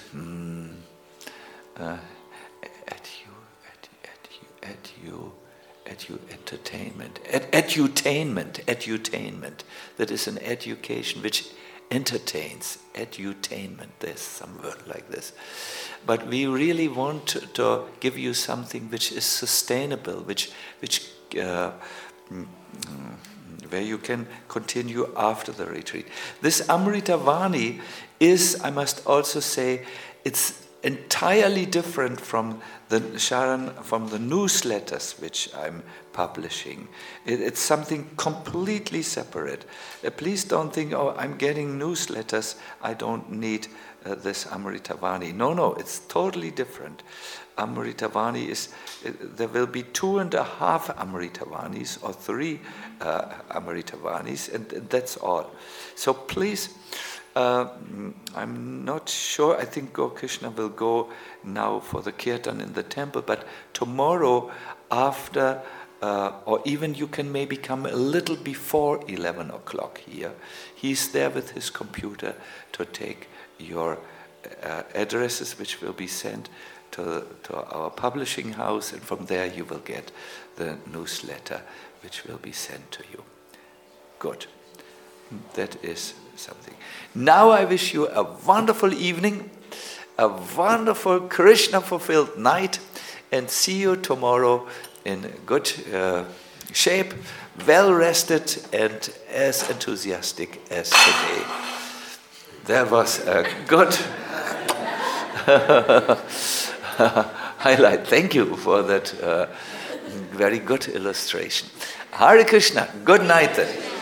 edutainment. That is an education which entertains, edutainment. There's some word like this. But we really want to give you something which is sustainable, where you can continue after the retreat. This Amritavani is, I must also say, it's entirely different from the newsletters which I'm publishing. It's something completely separate. Please don't think, I'm getting newsletters, I don't need this Amritavani. No, it's totally different. Amritavani is, there will be 2.5 Amritavanis or 3 Amritavanis, and that's all. So please, I'm not sure, I think Gaur Krishna will go now for the kirtan in the temple, but tomorrow after, or even you can maybe come a little before 11 o'clock here. He's there with his computer to take your addresses, which will be sent to our publishing house, and from there you will get the newsletter which will be sent to you. Good. That is something. Now I wish you a wonderful evening, a wonderful Krishna-fulfilled night, and see you tomorrow in good shape, well-rested, and as enthusiastic as today. That was a good highlight. Thank you for that very good illustration. Hare Krishna. Good night then.